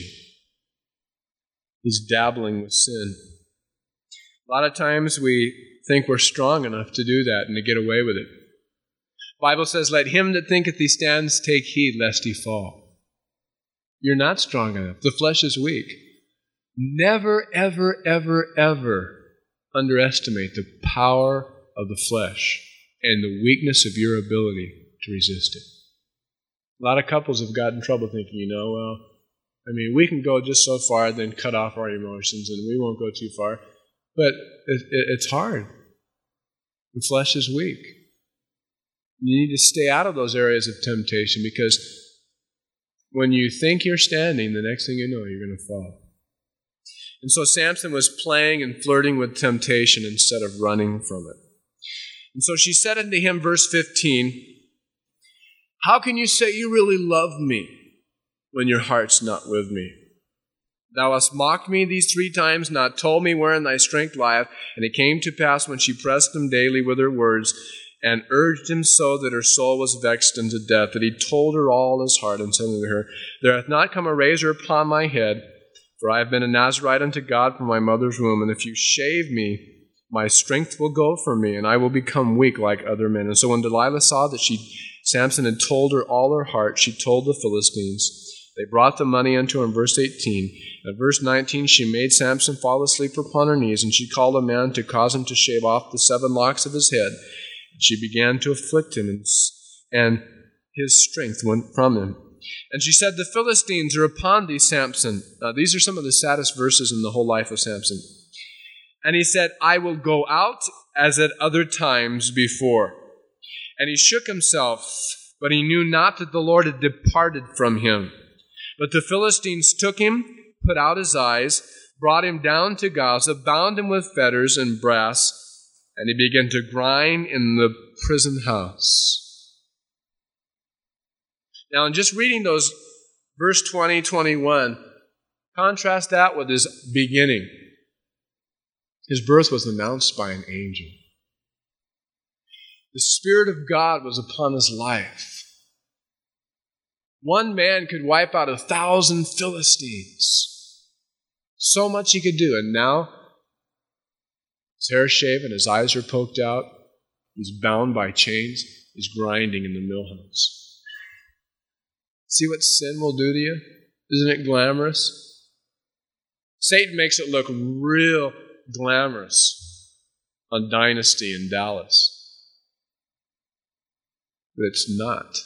He's dabbling with sin. A lot of times we think we're strong enough to do that and to get away with it. The Bible says, let him that thinketh he stands take heed lest he fall. You're not strong enough. The flesh is weak. Never, ever, ever, ever underestimate the power of the flesh and the weakness of your ability to resist it. A lot of couples have gotten in trouble thinking, you know, well, I mean, we can go just so far, then cut off our emotions, and we won't go too far. But it, it, it's hard. The flesh is weak. You need to stay out of those areas of temptation, because when you think you're standing, the next thing you know, you're going to fall. And so Samson was playing and flirting with temptation instead of running from it. And so she said unto him, verse fifteen, how can you say you really love me when your heart's not with me? Thou hast mocked me these three times, not told me wherein thy strength lieth. And it came to pass when she pressed him daily with her words, and urged him so that her soul was vexed unto death, that he told her all his heart, and said unto her, there hath not come a razor upon my head, for I have been a Nazarite unto God from my mother's womb, and if you shave me, my strength will go from me, and I will become weak like other men. And so when Delilah saw that she Samson had told her all her heart, she told the Philistines. They brought the money unto her in verse eighteen. At verse nineteen, she made Samson fall asleep upon her knees, and she called a man to cause him to shave off the seven locks of his head. She began to afflict him, and, and his strength went from him. And she said, the Philistines are upon thee, Samson. Uh, these are some of the saddest verses in the whole life of Samson. And he said, I will go out as at other times before. And he shook himself, but he knew not that the Lord had departed from him. But the Philistines took him, put out his eyes, brought him down to Gaza, bound him with fetters and brass, and he began to grind in the prison house. Now, in just reading those verse twenty, twenty-one, contrast that with his beginning. His birth was announced by an angel. The Spirit of God was upon his life. One man could wipe out a thousand Philistines. So much he could do, and now his hair is shaven, his eyes are poked out, he's bound by chains, he's grinding in the mill house. See what sin will do to you? Isn't it glamorous? Satan makes it look real glamorous on Dynasty in Dallas. But it's not.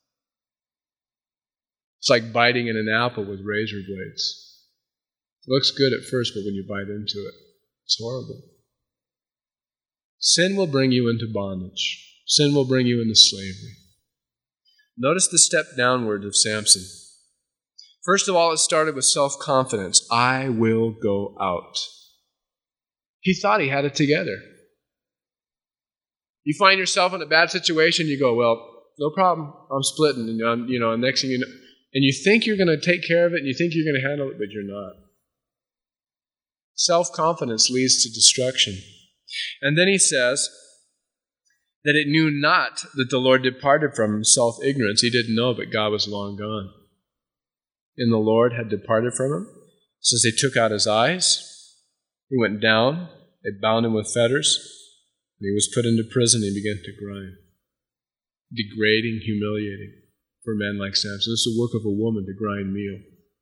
It's like biting in an apple with razor blades. It looks good at first, but when you bite into it, it's horrible. Sin will bring you into bondage. Sin will bring you into slavery. Notice the step downward of Samson. First of all, it started with self-confidence. I will go out. He thought he had it together. You find yourself in a bad situation, you go, well, no problem. I'm splitting. And, I'm, you know, and next thing you know, and you think you're going to take care of it, and you think you're going to handle it, but you're not. Self-confidence leads to destruction. And then he says that it knew not that the Lord departed from him, self-ignorance. He didn't know, but God was long gone. And the Lord had departed from him. It says they took out his eyes. He went down. They bound him with fetters. And he was put into prison. He began to grind. Degrading, humiliating for men like Samson. This is the work of a woman to grind meal.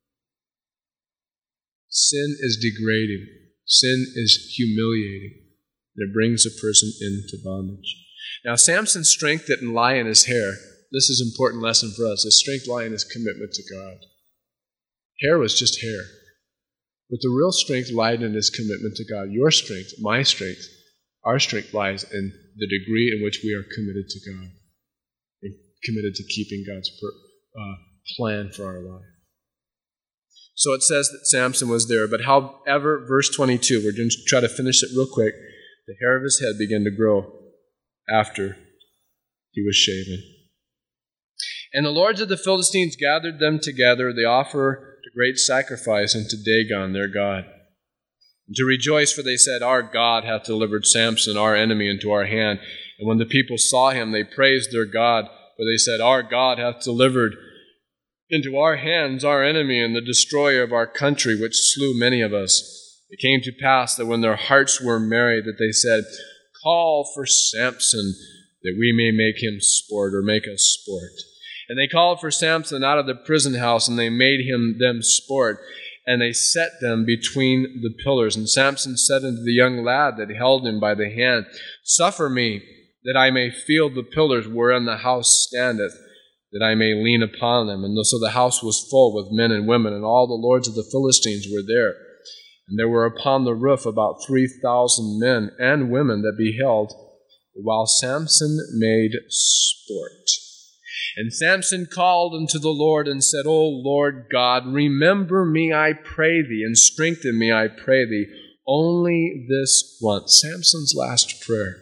Sin is degrading. Sin is humiliating. And it brings a person into bondage. Now, Samson's strength didn't lie in his hair. This is an important lesson for us. His strength lay in his commitment to God. Hair was just hair. But the real strength lied in his commitment to God. Your strength, my strength, our strength lies in the degree in which we are committed to God and committed to keeping God's per, uh, plan for our life. So it says that Samson was there, but however, verse twenty-two, we're going to try to finish it real quick. The hair of his head began to grow after he was shaven. And the lords of the Philistines gathered them together. They offered a great sacrifice unto Dagon, their god. And to rejoice, for they said, Our God hath delivered Samson, our enemy, into our hand. And when the people saw him, they praised their God, for they said, Our God hath delivered into our hands our enemy and the destroyer of our country, which slew many of us. It came to pass that when their hearts were merry, that they said, Call for Samson, that we may make him sport, or make us sport. And they called for Samson out of the prison house, and they made him them sport, and they set them between the pillars. And Samson said unto the young lad that held him by the hand, Suffer me, that I may feel the pillars wherein the house standeth, that I may lean upon them. And so the house was full with men and women, and all the lords of the Philistines were there. And there were upon the roof about three thousand men and women that beheld, while Samson made sport. And Samson called unto the Lord and said, O Lord God, remember me, I pray thee, and strengthen me, I pray thee, only this once. Samson's last prayer.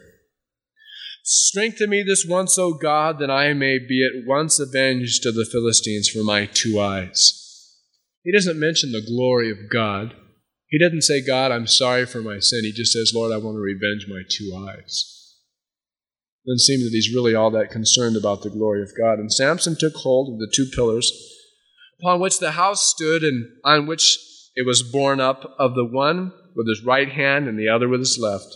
Strengthen me this once, O God, that I may be at once avenged of the Philistines for my two eyes. He doesn't mention the glory of God. He doesn't say, God, I'm sorry for my sin. He just says, Lord, I want to revenge my two eyes. It doesn't seem that he's really all that concerned about the glory of God. And Samson took hold of the two pillars upon which the house stood, and on which it was borne up, of the one with his right hand and the other with his left.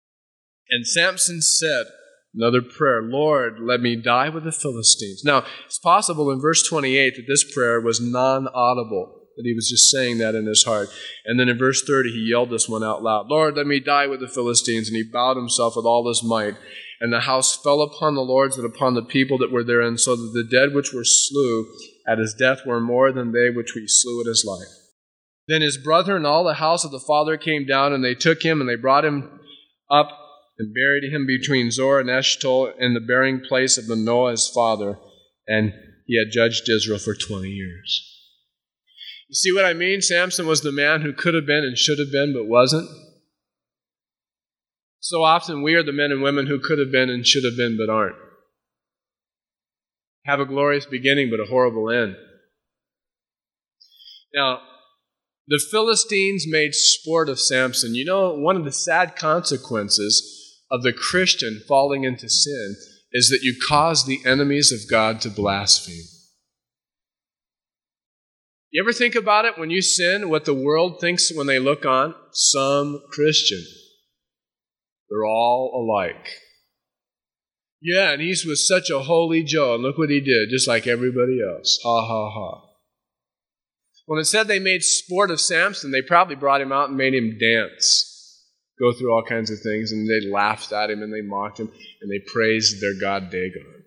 And Samson said, another prayer, Lord, let me die with the Philistines. Now, it's possible in verse twenty-eight that this prayer was non-audible, that he was just saying that in his heart. And then in verse thirty, he yelled this one out loud, Lord, let me die with the Philistines. And he bowed himself with all his might. And the house fell upon the lords and upon the people that were therein, so that the dead which were slew at his death were more than they which we slew at his life. Then his brother and all the house of the father came down, and they took him, and they brought him up, and buried him between Zor and Eshtaol in the burying place of Manoah his father, and he had judged Israel for twenty years. You see what I mean? Samson was the man who could have been and should have been, but wasn't. So often we are the men and women who could have been and should have been, but aren't. Have a glorious beginning, but a horrible end. Now, the Philistines made sport of Samson. You know, one of the sad consequences of the Christian falling into sin is that you cause the enemies of God to blaspheme. You ever think about it when you sin, what the world thinks when they look on? Some Christian. They're all alike. Yeah, and he was such a holy Joe, and look what he did, just like everybody else. Ha, ha, ha. When it said they made sport of Samson, they probably brought him out and made him dance, go through all kinds of things, and they laughed at him, and they mocked him, and they praised their god Dagon.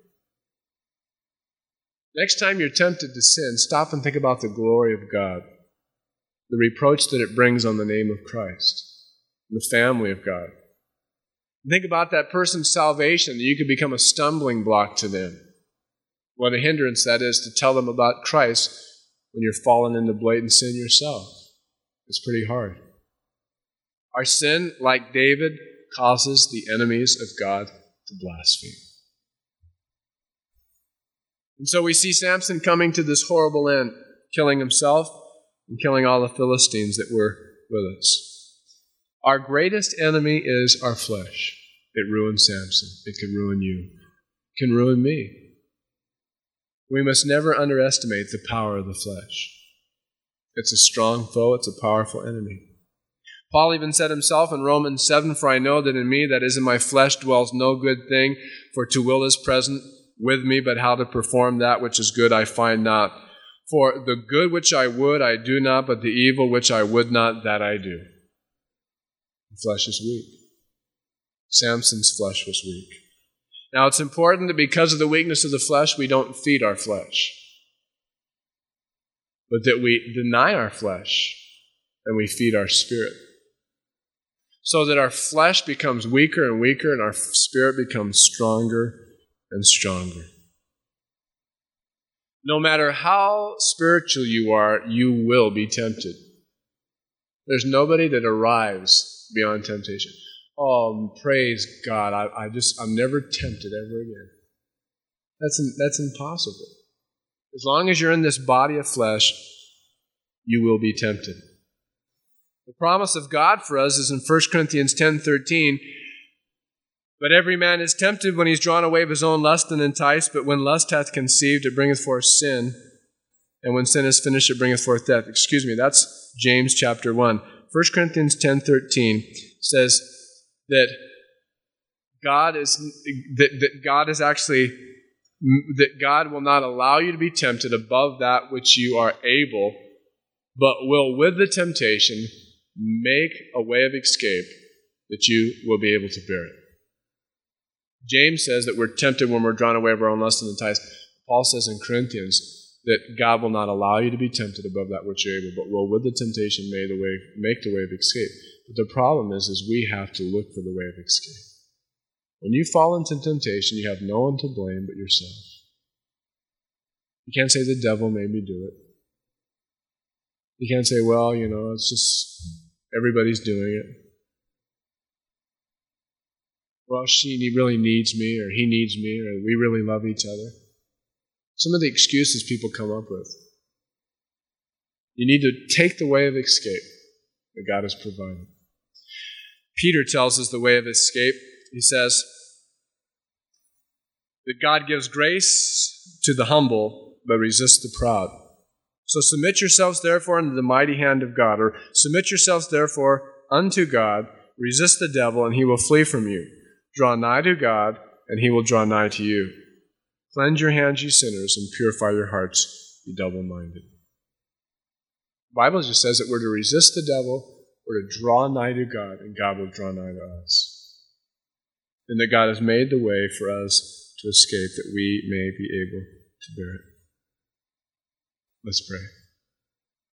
Next time you're tempted to sin, stop and think about the glory of God, the reproach that it brings on the name of Christ, the family of God. Think about that person's salvation, that you could become a stumbling block to them. What a hindrance that is to tell them about Christ when you're fallen into blatant sin yourself. It's pretty hard. Our sin, like David, causes the enemies of God to blaspheme. And so we see Samson coming to this horrible end, killing himself and killing all the Philistines that were with us. Our greatest enemy is our flesh. It ruined Samson. It can ruin you. It can ruin me. We must never underestimate the power of the flesh. It's a strong foe. It's a powerful enemy. Paul even said himself in Romans seven, For I know that in me, that is in my flesh, dwells no good thing, for to will is present with me, but how to perform that which is good I find not. For the good which I would, I do not, but the evil which I would not, that I do. The flesh is weak. Samson's flesh was weak. Now, it's important that because of the weakness of the flesh, we don't feed our flesh, but that we deny our flesh and we feed our spirit, so that our flesh becomes weaker and weaker and our spirit becomes stronger and stronger. No matter how spiritual you are, you will be tempted. There's nobody that arrives beyond temptation. Oh, praise God. I, I just, I'm never tempted ever again. That's, that's impossible. As long as you're in this body of flesh, you will be tempted. The promise of God for us is in First Corinthians ten thirteen. But every man is tempted when he is drawn away of his own lust and enticed. But when lust hath conceived, it bringeth forth sin. And when sin is finished, it bringeth forth death. Excuse me, that's James chapter one. First Corinthians ten thirteen says that God is that, that God is actually that God will not allow you to be tempted above that which you are able, but will with the temptation make a way of escape that you will be able to bear it. James says that we're tempted when we're drawn away of our own lust and enticed. Paul says in Corinthians that God will not allow you to be tempted above that which you're able, but will with the temptation make the way, make the way of escape. But the problem is, is we have to look for the way of escape. When you fall into temptation, you have no one to blame but yourself. You can't say the devil made me do it. You can't say, well, you know, it's just everybody's doing it. Well, she really needs me, or he needs me, or we really love each other. Some of the excuses people come up with. You need to take the way of escape that God has provided. Peter tells us the way of escape. He says that God gives grace to the humble, but resists the proud. So submit yourselves therefore unto the mighty hand of God, or submit yourselves therefore unto God, resist the devil, and he will flee from you. Draw nigh to God, and he will draw nigh to you. Cleanse your hands, you sinners, and purify your hearts, you double-minded. The Bible just says that we're to resist the devil, we're to draw nigh to God, and God will draw nigh to us. And that God has made the way for us to escape, that we may be able to bear it. Let's pray.